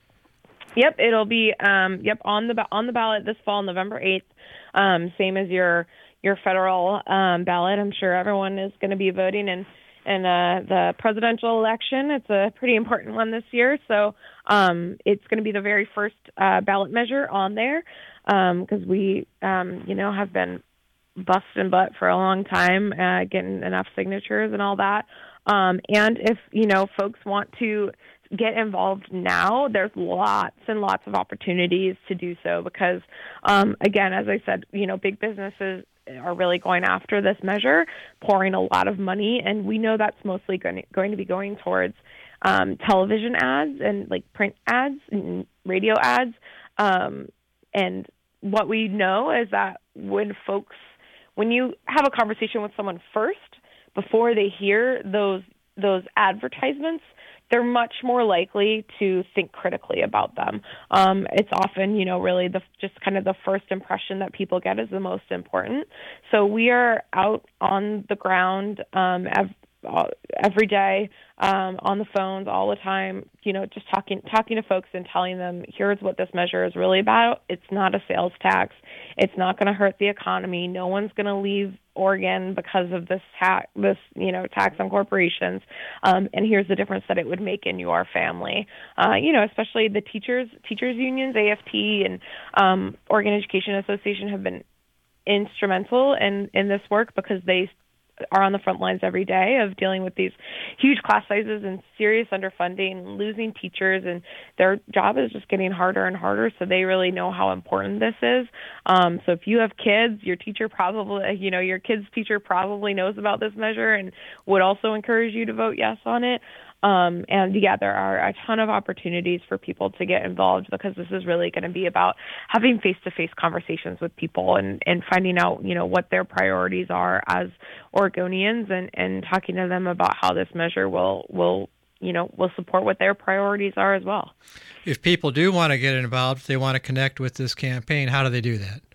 it? Yep, it'll be um, yep on the on the ballot this fall, November eighth. Um, same as your your federal um, ballot. I'm sure everyone is going to be voting in in uh, the presidential election. It's a pretty important one this year, so um, it's going to be the very first uh, ballot measure on there, because um, we um, you know have been busting butt for a long time, uh, getting enough signatures and all that. Um, and if, you know, folks want to get involved now, there's lots and lots of opportunities to do so because, um, again, as I said, you know, big businesses are really going after this measure, pouring a lot of money, and we know that's mostly going to, going to be going towards um, television ads and like print ads and radio ads. Um, and what we know is that when folks When you have a conversation with someone first, before they hear those those advertisements, they're much more likely to think critically about them. Um, it's often, you know, really the just kind of the first impression that people get is the most important. So we are out on the ground um, ev- every day, um, on the phones all the time, you know, just talking talking to folks and telling them, here's what this measure is really about. It's not a sales tax. It's not going to hurt the economy. No one's going to leave Oregon because of this tax, this, you know, tax on corporations. Um, and here's the difference that it would make in your family. Uh, you know, especially the teachers, teachers unions, A F T and um, Oregon Education Association have been instrumental in, in this work because they are on the front lines every day of dealing with these huge class sizes and serious underfunding, losing teachers, and their job is just getting harder and harder. So they really know how important this is. Um, so if you have kids, your teacher probably, you know, your kid's teacher probably knows about this measure and would also encourage you to vote yes on it. Um, and yeah, there are a ton of opportunities for people to get involved because this is really going to be about having face-to-face conversations with people and, and finding out, you know, what their priorities are as Oregonians and, and talking to them about how this measure will, will, you know, will support what their priorities are as well. If people do want to get involved, if they want to connect with this campaign, how do they do that?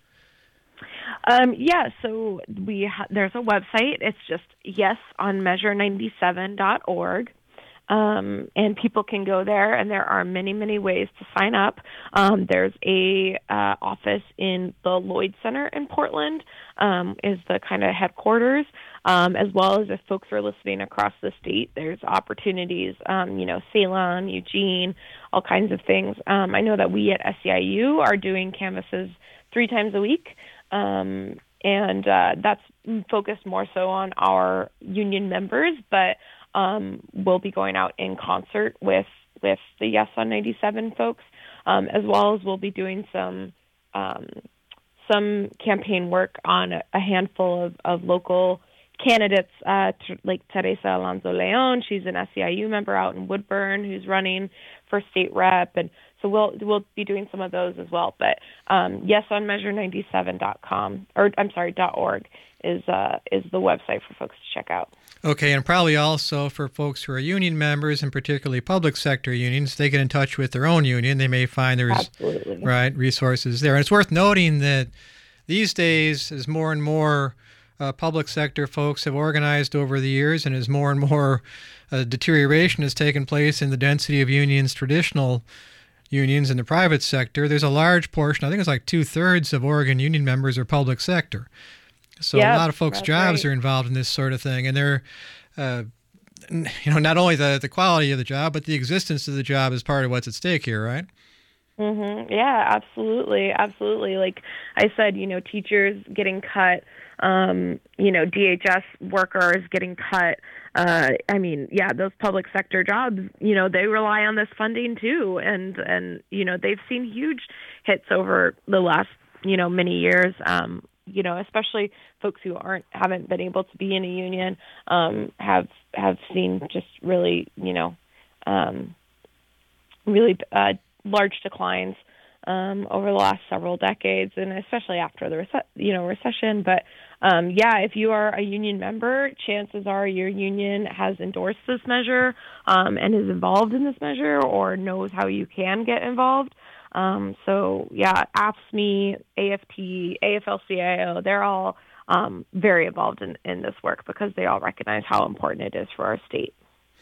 Um, yeah, so we ha- there's a website. It's just yes on measure ninety-seven dot org. Um, and people can go there, and there are many, many ways to sign up. Um, there's a uh, office in the Lloyd Center in Portland, um, is the kind of headquarters, um, as well as if folks are listening across the state, there's opportunities, um, you know, Salem, Eugene, all kinds of things. Um, I know that we at S E I U are doing canvases three times a week, um, and uh, that's focused more so on our union members, but Um, we'll be going out in concert with, with the Yes on ninety-seven folks, um, as well as we'll be doing some um, some campaign work on a, a handful of, of local candidates, uh, t- like Teresa Alonso Leon. She's an S E I U member out in Woodburn who's running for state rep, and so we'll we'll be doing some of those as well. But um, yes on measure ninety-seven dot com, or I'm sorry, .org is uh, is the website for folks to check out. Okay, and probably also for folks who are union members, and particularly public sector unions, they get in touch with their own union. They may find there's Absolutely. right resources there. And it's worth noting that these days, as more and more uh, public sector folks have organized over the years, and as more and more uh, deterioration has taken place in the density of unions, traditional unions in the private sector, there's a large portion, I think it's like two-thirds of Oregon union members are public sector. So yep, a lot of folks' jobs right. are involved in this sort of thing, and they're, uh, you know, not only the, the quality of the job, but the existence of the job is part of what's at stake here, right? Mm-hmm. Yeah, absolutely, absolutely. Like I said, you know, teachers getting cut, um, you know, D H S workers getting cut. Uh, I mean, yeah, those public sector jobs, you know, they rely on this funding too, and and you know, they've seen huge hits over the last, you know, many years. Um, you know, especially folks who aren't haven't been able to be in a union, um, have have seen just really, you know, um, really uh, large declines um, over the last several decades, and especially after the rece- you know recession. But um, yeah, if you are a union member, chances are your union has endorsed this measure um, and is involved in this measure, or knows how you can get involved. Um, so yeah, A F S C M E, A F T, A F L C I O, they're all um, very involved in, in this work because they all recognize how important it is for our state.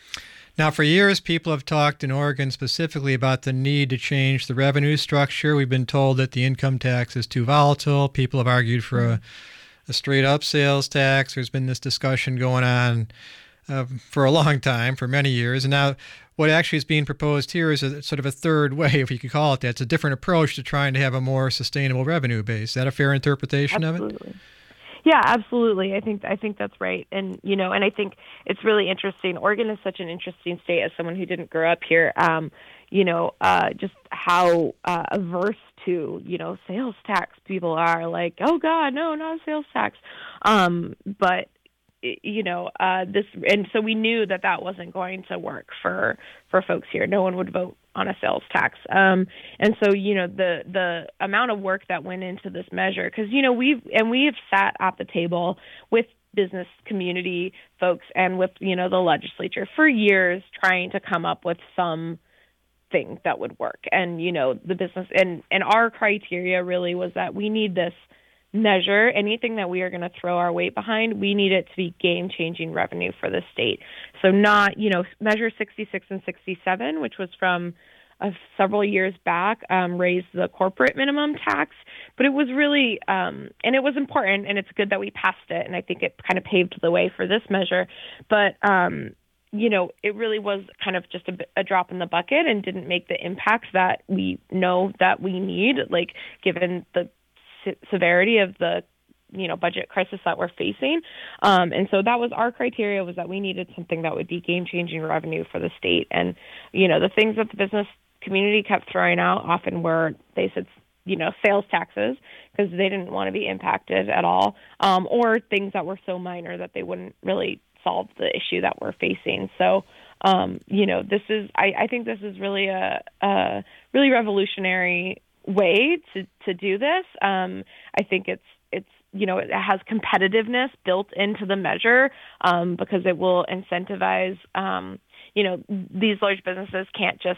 Now, for years, people have talked in Oregon specifically about the need to change the revenue structure. We've been told that the income tax is too volatile. People have argued for a, a straight-up sales tax. There's been this discussion going on uh, for a long time, for many years. And now what actually is being proposed here is a sort of a third way, if you could call it that. It's a different approach to trying to have a more sustainable revenue base. Is that a fair interpretation Absolutely. of it? Yeah, absolutely. I think I think that's right. And, you know, and I think it's really interesting. Oregon is such an interesting state as someone who didn't grow up here, um, you know, uh, just how uh, averse to, you know, sales tax people are. Like, oh, God, no, not a sales tax. Um, but, you know, uh, this, and so we knew that that wasn't going to work for, for folks here. No one would vote on a sales tax. Um, and so, you know, the, the amount of work that went into this measure, because, you know, we've, and we have sat at the table with business community folks and with, you know, the legislature for years trying to come up with some thing that would work. And, you know, the business, and, and our criteria really was that we need this measure, anything that we are going to throw our weight behind, we need it to be game-changing revenue for the state. So not, you know, measure sixty-six and sixty-seven, which was from uh, several years back, um, raised the corporate minimum tax, but it was really, um, and it was important, and it's good that we passed it, and I think it kind of paved the way for this measure. But, um, you know, it really was kind of just a, a drop in the bucket and didn't make the impact that we know that we need, like given the severity of the, you know, budget crisis that we're facing. Um, and so that was our criteria, was that we needed something that would be game-changing revenue for the state. And, you know, the things that the business community kept throwing out often were, they said, you know, sales taxes, because they didn't want to be impacted at all, um, or things that were so minor that they wouldn't really solve the issue that we're facing. So, um, you know, this is, I, I think this is really a, a really revolutionary way to, to do this. Um, I think it's, it's, you know, it has competitiveness built into the measure, um, because it will incentivize, um, you know, these large businesses can't just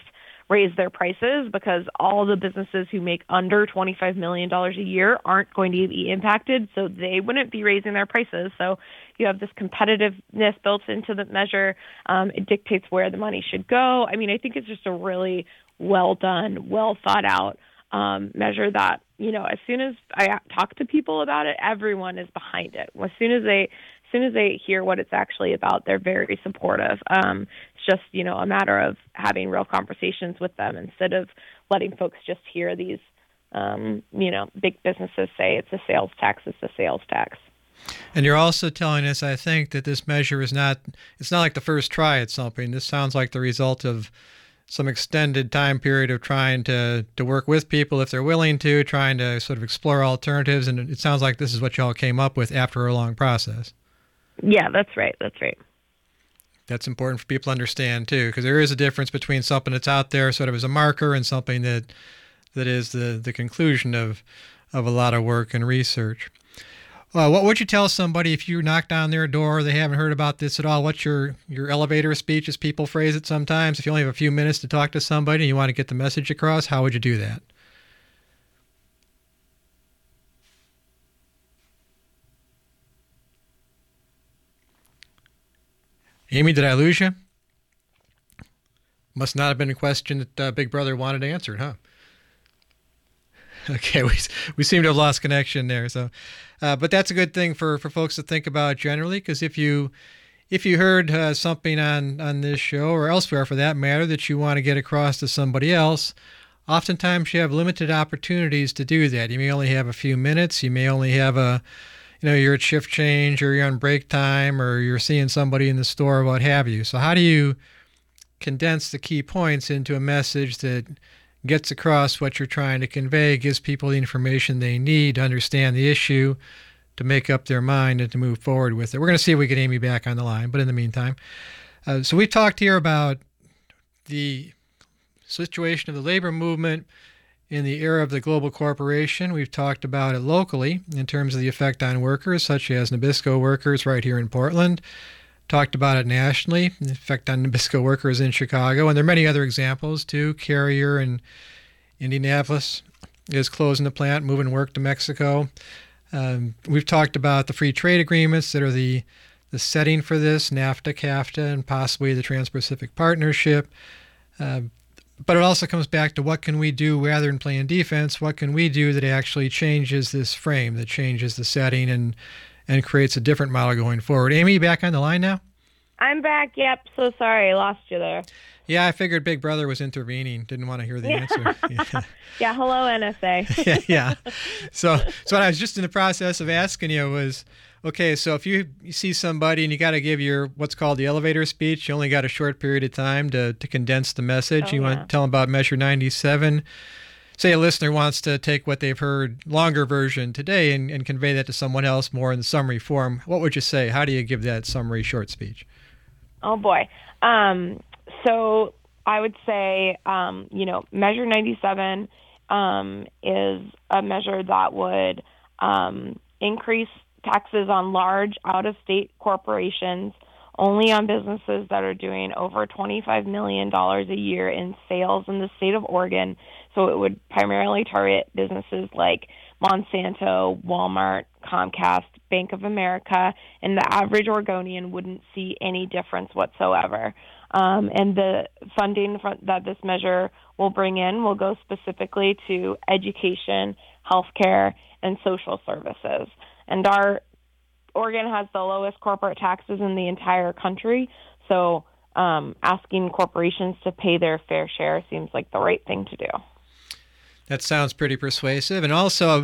raise their prices, because all the businesses who make under twenty-five million dollars a year aren't going to be impacted, so they wouldn't be raising their prices. So you have this competitiveness built into the measure. Um, it dictates where the money should go. I mean, I think it's just a really well done, well thought out um, measure that, you know, as soon as I talk to people about it, everyone is behind it. As soon as they As soon as they hear what it's actually about, they're very supportive. Um, it's just, you know, a matter of having real conversations with them instead of letting folks just hear these, um, you know, big businesses say it's a sales tax, it's a sales tax. And you're also telling us, I think, that this measure is not, it's not like the first try at something. This sounds like the result of some extended time period of trying to, to work with people if they're willing to, trying to sort of explore alternatives. And it sounds like this is what y'all came up with after a long process. Yeah, that's right. That's right. That's important for people to understand, too, because there is a difference between something that's out there sort of as a marker and something that that is the, the conclusion of, of a lot of work and research. Uh, what would you tell somebody if you knocked on their door, they haven't heard about this at all? What's your, your elevator speech, as people phrase it sometimes? If you only have a few minutes to talk to somebody and you want to get the message across, how would you do that? Amy, did I lose you? Must not have been a question that uh, Big Brother wanted answered, huh? Okay, we we seem to have lost connection there. So, uh, but that's a good thing for, for folks to think about generally, because if you if you heard uh, something on, on this show or elsewhere for that matter that you want to get across to somebody else, oftentimes you have limited opportunities to do that. You may only have a few minutes. You may only have a You know, you're at shift change or you're on break time or you're seeing somebody in the store or what have you. So how do you condense the key points into a message that gets across what you're trying to convey, gives people the information they need to understand the issue, to make up their mind and to move forward with it? We're going to see if we get Amy back on the line, but in the meantime, uh, so we've talked here about the situation of the labor movement in the era of the global corporation. We've talked about it locally in terms of the effect on workers, such as Nabisco workers right here in Portland. Talked about it nationally, the effect on Nabisco workers in Chicago. And there are many other examples, too. Carrier in Indianapolis is closing the plant, moving work to Mexico. Um, we've talked about the free trade agreements that are the, the setting for this, NAFTA, CAFTA, and possibly the Trans-Pacific Partnership. Uh, But it also comes back to what can we do rather than playing defense? What can we do that actually changes this frame, that changes the setting and and creates a different model going forward? Amy, you back on the line now? I'm back. Yep. So sorry. I lost you there. Yeah, I figured Big Brother was intervening. Didn't want to hear the answer. Yeah. Yeah. Hello, N S A. yeah, yeah. So, so what I was just in the process of asking you was, okay, so if you, you see somebody and you got to give your what's called the elevator speech, you only got a short period of time to, to condense the message. Oh, you yeah. want to tell them about Measure ninety-seven. Say a listener wants to take what they've heard, longer version today, and, and convey that to someone else more in the summary form. What would you say? How do you give that summary short speech? Oh, boy. Um, so I would say, um, you know, Measure ninety-seven um, is a measure that would um, increase taxes on large out-of-state corporations, only on businesses that are doing over twenty-five million dollars a year in sales in the state of Oregon. So it would primarily target businesses like Monsanto, Walmart, Comcast, Bank of America, and the average Oregonian wouldn't see any difference whatsoever. Um, and the funding for, that this measure will bring in will go specifically to education, healthcare, and social services. And our Oregon has the lowest corporate taxes in the entire country, so um, asking corporations to pay their fair share seems like the right thing to do. That sounds pretty persuasive. And also,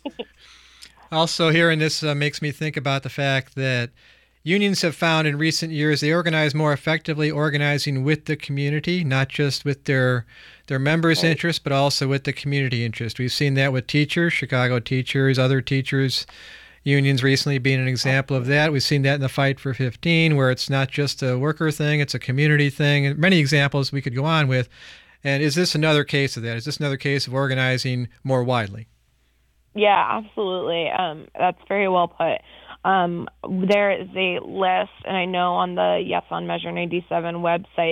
also hearing this uh, makes me think about the fact that unions have found in recent years they organize more effectively, organizing with the community, not just with their their members' right. interest, but also with the community interest. We've seen that with teachers, Chicago teachers, other teachers unions recently being an example of that. We've seen that in the Fight for fifteen, where it's not just a worker thing, it's a community thing. And many examples we could go on with. And is this another case of that? Is this another case of organizing more widely? Yeah, absolutely. Um, that's very well put. Um, there is a list, and I know on the Yes on Measure ninety-seven website,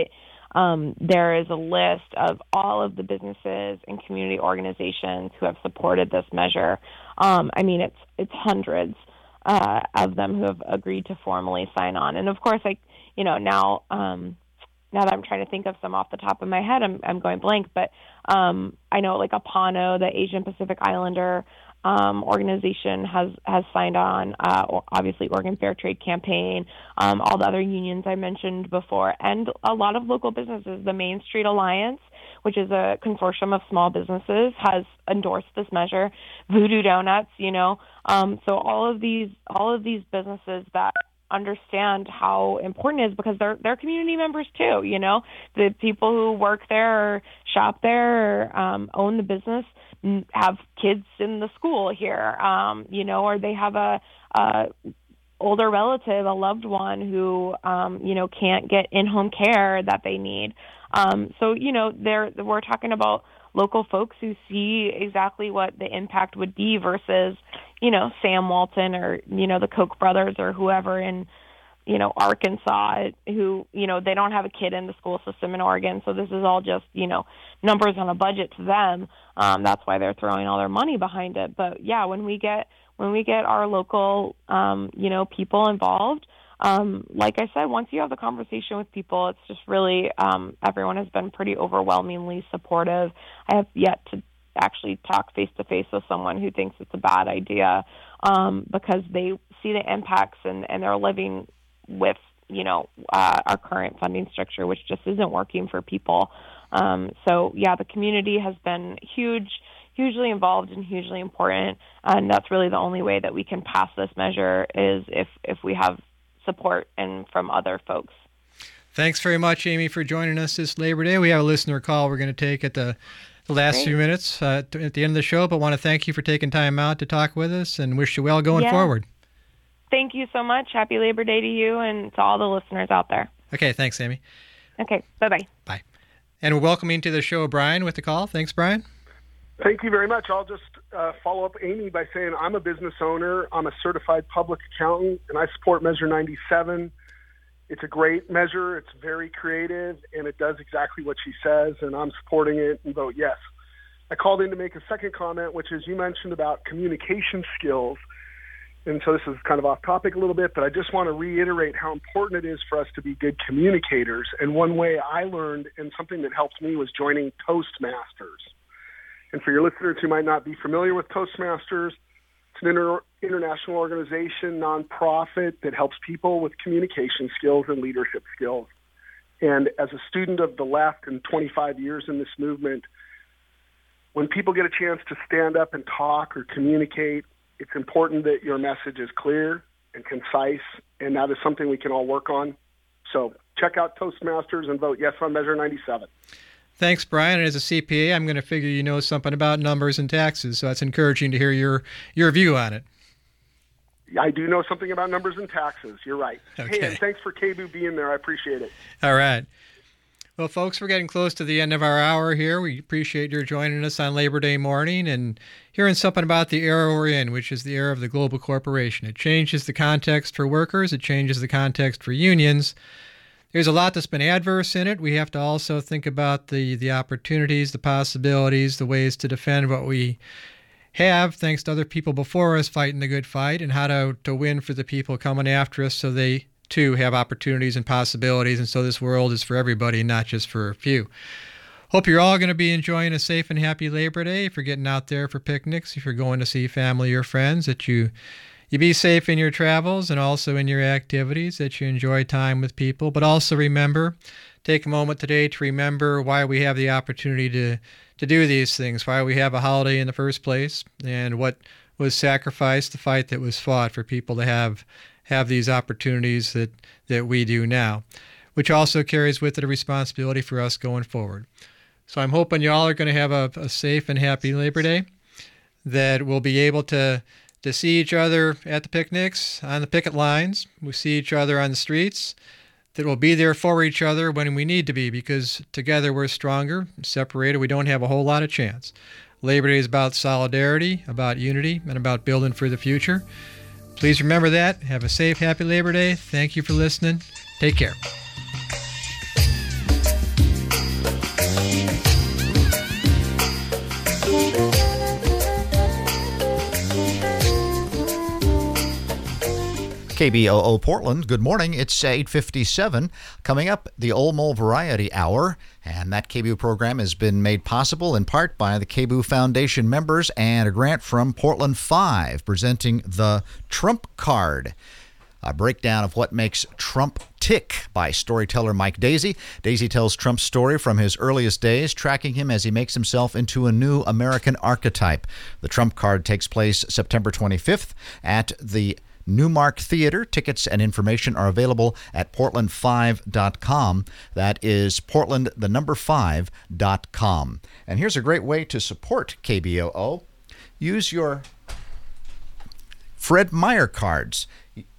Um, there is a list of all of the businesses and community organizations who have supported this measure. Um, I mean, it's it's hundreds uh, of them who have agreed to formally sign on. And of course, I, you know, now um, now that I'm trying to think of some off the top of my head, I'm I'm going blank. But um, I know like Apano, the Asian Pacific Islander Um, organization has has signed on, uh, or obviously Oregon Fair Trade Campaign, um, all the other unions I mentioned before, and a lot of local businesses. The Main Street Alliance, which is a consortium of small businesses, has endorsed this measure. Voodoo Donuts, you know, um, so all of these all of these businesses that understand how important it is, because they're they're community members too. You know, the people who work there or shop there or um, own the business have kids in the school here, um, you know, or they have a, a older relative, a loved one who, um, you know, can't get in-home care that they need. Um, so, you know, they're, we're talking about local folks who see exactly what the impact would be versus, you know, Sam Walton or, you know, the Koch brothers or whoever in, you know, Arkansas, who, you know, they don't have a kid in the school system in Oregon. So this is all just, you know, numbers on a budget to them. Um, that's why they're throwing all their money behind it. But yeah, when we get, when we get our local, um, you know, people involved, um, like I said, once you have the conversation with people, it's just really, um, everyone has been pretty overwhelmingly supportive. I have yet to actually talk face to face with someone who thinks it's a bad idea, um, because they see the impacts and, and they're living with, you know, uh, our current funding structure, which just isn't working for people. Um, so, yeah, the community has been huge, hugely involved and hugely important, and that's really the only way that we can pass this measure is if, if we have support and from other folks. Thanks very much, Amy, for joining us this Labor Day. We have a listener call we're going to take at the, the last Great. few minutes uh, at the end of the show, but want to thank you for taking time out to talk with us and wish you well going yeah. forward. Thank you so much. Happy Labor Day to you and to all the listeners out there. Okay, thanks, Amy. Okay, bye-bye. Bye. And we're welcoming to the show Brian with the call. Thanks, Brian. Thank you very much. I'll just uh, follow up Amy by saying I'm a business owner. I'm a certified public accountant, and I support Measure ninety-seven. It's a great measure. It's very creative, and it does exactly what she says, and I'm supporting it and vote yes. I called in to make a second comment, which is you mentioned about communication skills. And so this is kind of off topic a little bit, but I just want to reiterate how important it is for us to be good communicators. And one way I learned, and something that helped me, was joining Toastmasters. And for your listeners who might not be familiar with Toastmasters, it's an inter- international organization, nonprofit, that helps people with communication skills and leadership skills. And as a student of the left and twenty-five years in this movement, when people get a chance to stand up and talk or communicate, it's important that your message is clear and concise, and that is something we can all work on. So check out Toastmasters and vote yes on Measure ninety-seven. Thanks, Brian. And as a C P A, I'm going to figure you know something about numbers and taxes, so that's encouraging to hear your, your view on it. I do know something about numbers and taxes. You're right. Okay. Hey, and thanks for K B O O being there. I appreciate it. All right. Well, folks, we're getting close to the end of our hour here. We appreciate your joining us on Labor Day morning and hearing something about the era we're in, which is the era of the global corporation. It changes the context for workers. It changes the context for unions. There's a lot that's been adverse in it. We have to also think about the, the opportunities, the possibilities, the ways to defend what we have, thanks to other people before us fighting the good fight, and how to, to win for the people coming after us so they too have opportunities and possibilities, and so this world is for everybody, not just for a few. Hope you're all going to be enjoying a safe and happy Labor Day. If you're getting out there for picnics, if you're going to see family or friends, that you you be safe in your travels and also in your activities, that you enjoy time with people. But also remember, take a moment today to remember why we have the opportunity to, to do these things, why we have a holiday in the first place, and what was sacrificed, the fight that was fought for people to have have these opportunities that, that we do now, which also carries with it a responsibility for us going forward. So I'm hoping you all are going to have a, a safe and happy Labor Day, that we'll be able to, to see each other at the picnics, on the picket lines, we'll see each other on the streets, that we'll be there for each other when we need to be, because together we're stronger. Separated, we don't have a whole lot of chance. Labor Day is about solidarity, about unity, and about building for the future. Please remember that. Have a safe, happy Labor Day. Thank you for listening. Take care. K B O O Portland, good morning. It's eight fifty-seven. Coming up, the Ole Mole Variety Hour. And that K B O O program has been made possible in part by the K B O O Foundation members and a grant from Portland five presenting the Trump Card. A breakdown of what makes Trump tick by storyteller Mike Daisey. Daisey tells Trump's story from his earliest days, tracking him as he makes himself into a new American archetype. The Trump Card takes place September twenty-fifth at the Newmark Theater. Tickets and information are available at portland five dot com. That is Portland, the number five dot com. And here's a great way to support K B O O. Use your Fred Meyer cards.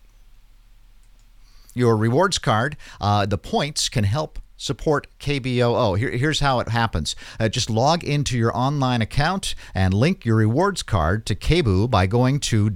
Your rewards card, uh, the points can help support K B O O. Here, here's how it happens. Uh, just log into your online account and link your rewards card to K B O O by going to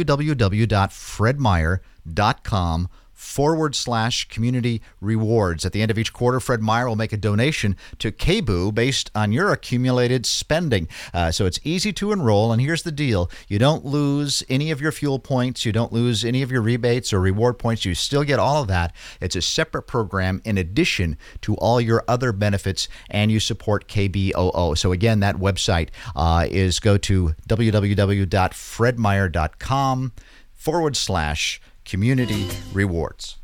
www.fredmeyer.com forward slash community rewards. At the end of each quarter, Fred Meyer will make a donation to K B O O based on your accumulated spending. Uh, so it's easy to enroll, and here's the deal. You don't lose any of your fuel points. You don't lose any of your rebates or reward points. You still get all of that. It's a separate program in addition to all your other benefits, and you support K B O O. So again, that website uh, is go to www.fredmeyer.com forward slash community rewards.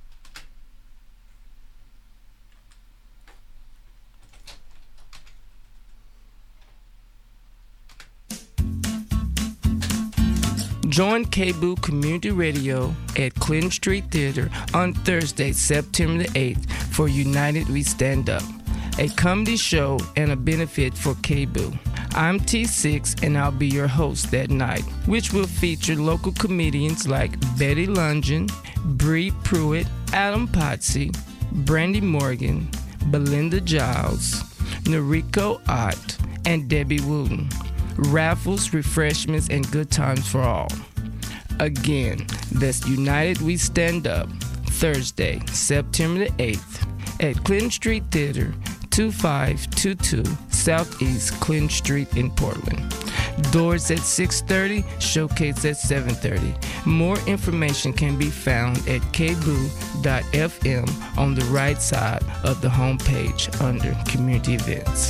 Join K B O O Community Radio at Clinton Street Theater on Thursday, September the eighth for United We Stand Up, a comedy show and a benefit for K B O O. I'm T six, and I'll be your host that night, which will feature local comedians like Betty Lungin, Bree Pruitt, Adam Potsy, Brandy Morgan, Belinda Giles, Noriko Ott, and Debbie Wooten. Raffles, refreshments, and good times for all. Again, that's United We Stand Up, Thursday, September the eighth, at Clinton Street Theater, twenty-five twenty-two Southeast Clinton Street in Portland. Doors at six thirty, showcase at seven thirty. More information can be found at k b o o dot f m on the right side of the homepage under Community Events.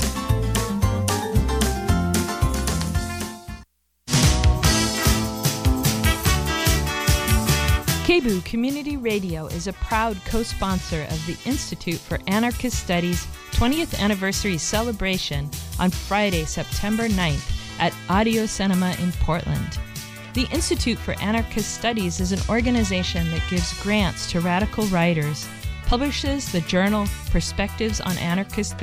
K B O O Community Radio is a proud co-sponsor of the Institute for Anarchist Studies' twentieth anniversary celebration on Friday, September ninth at Audio Cinema in Portland. The Institute for Anarchist Studies is an organization that gives grants to radical writers, publishes the journal Perspectives on Anarchist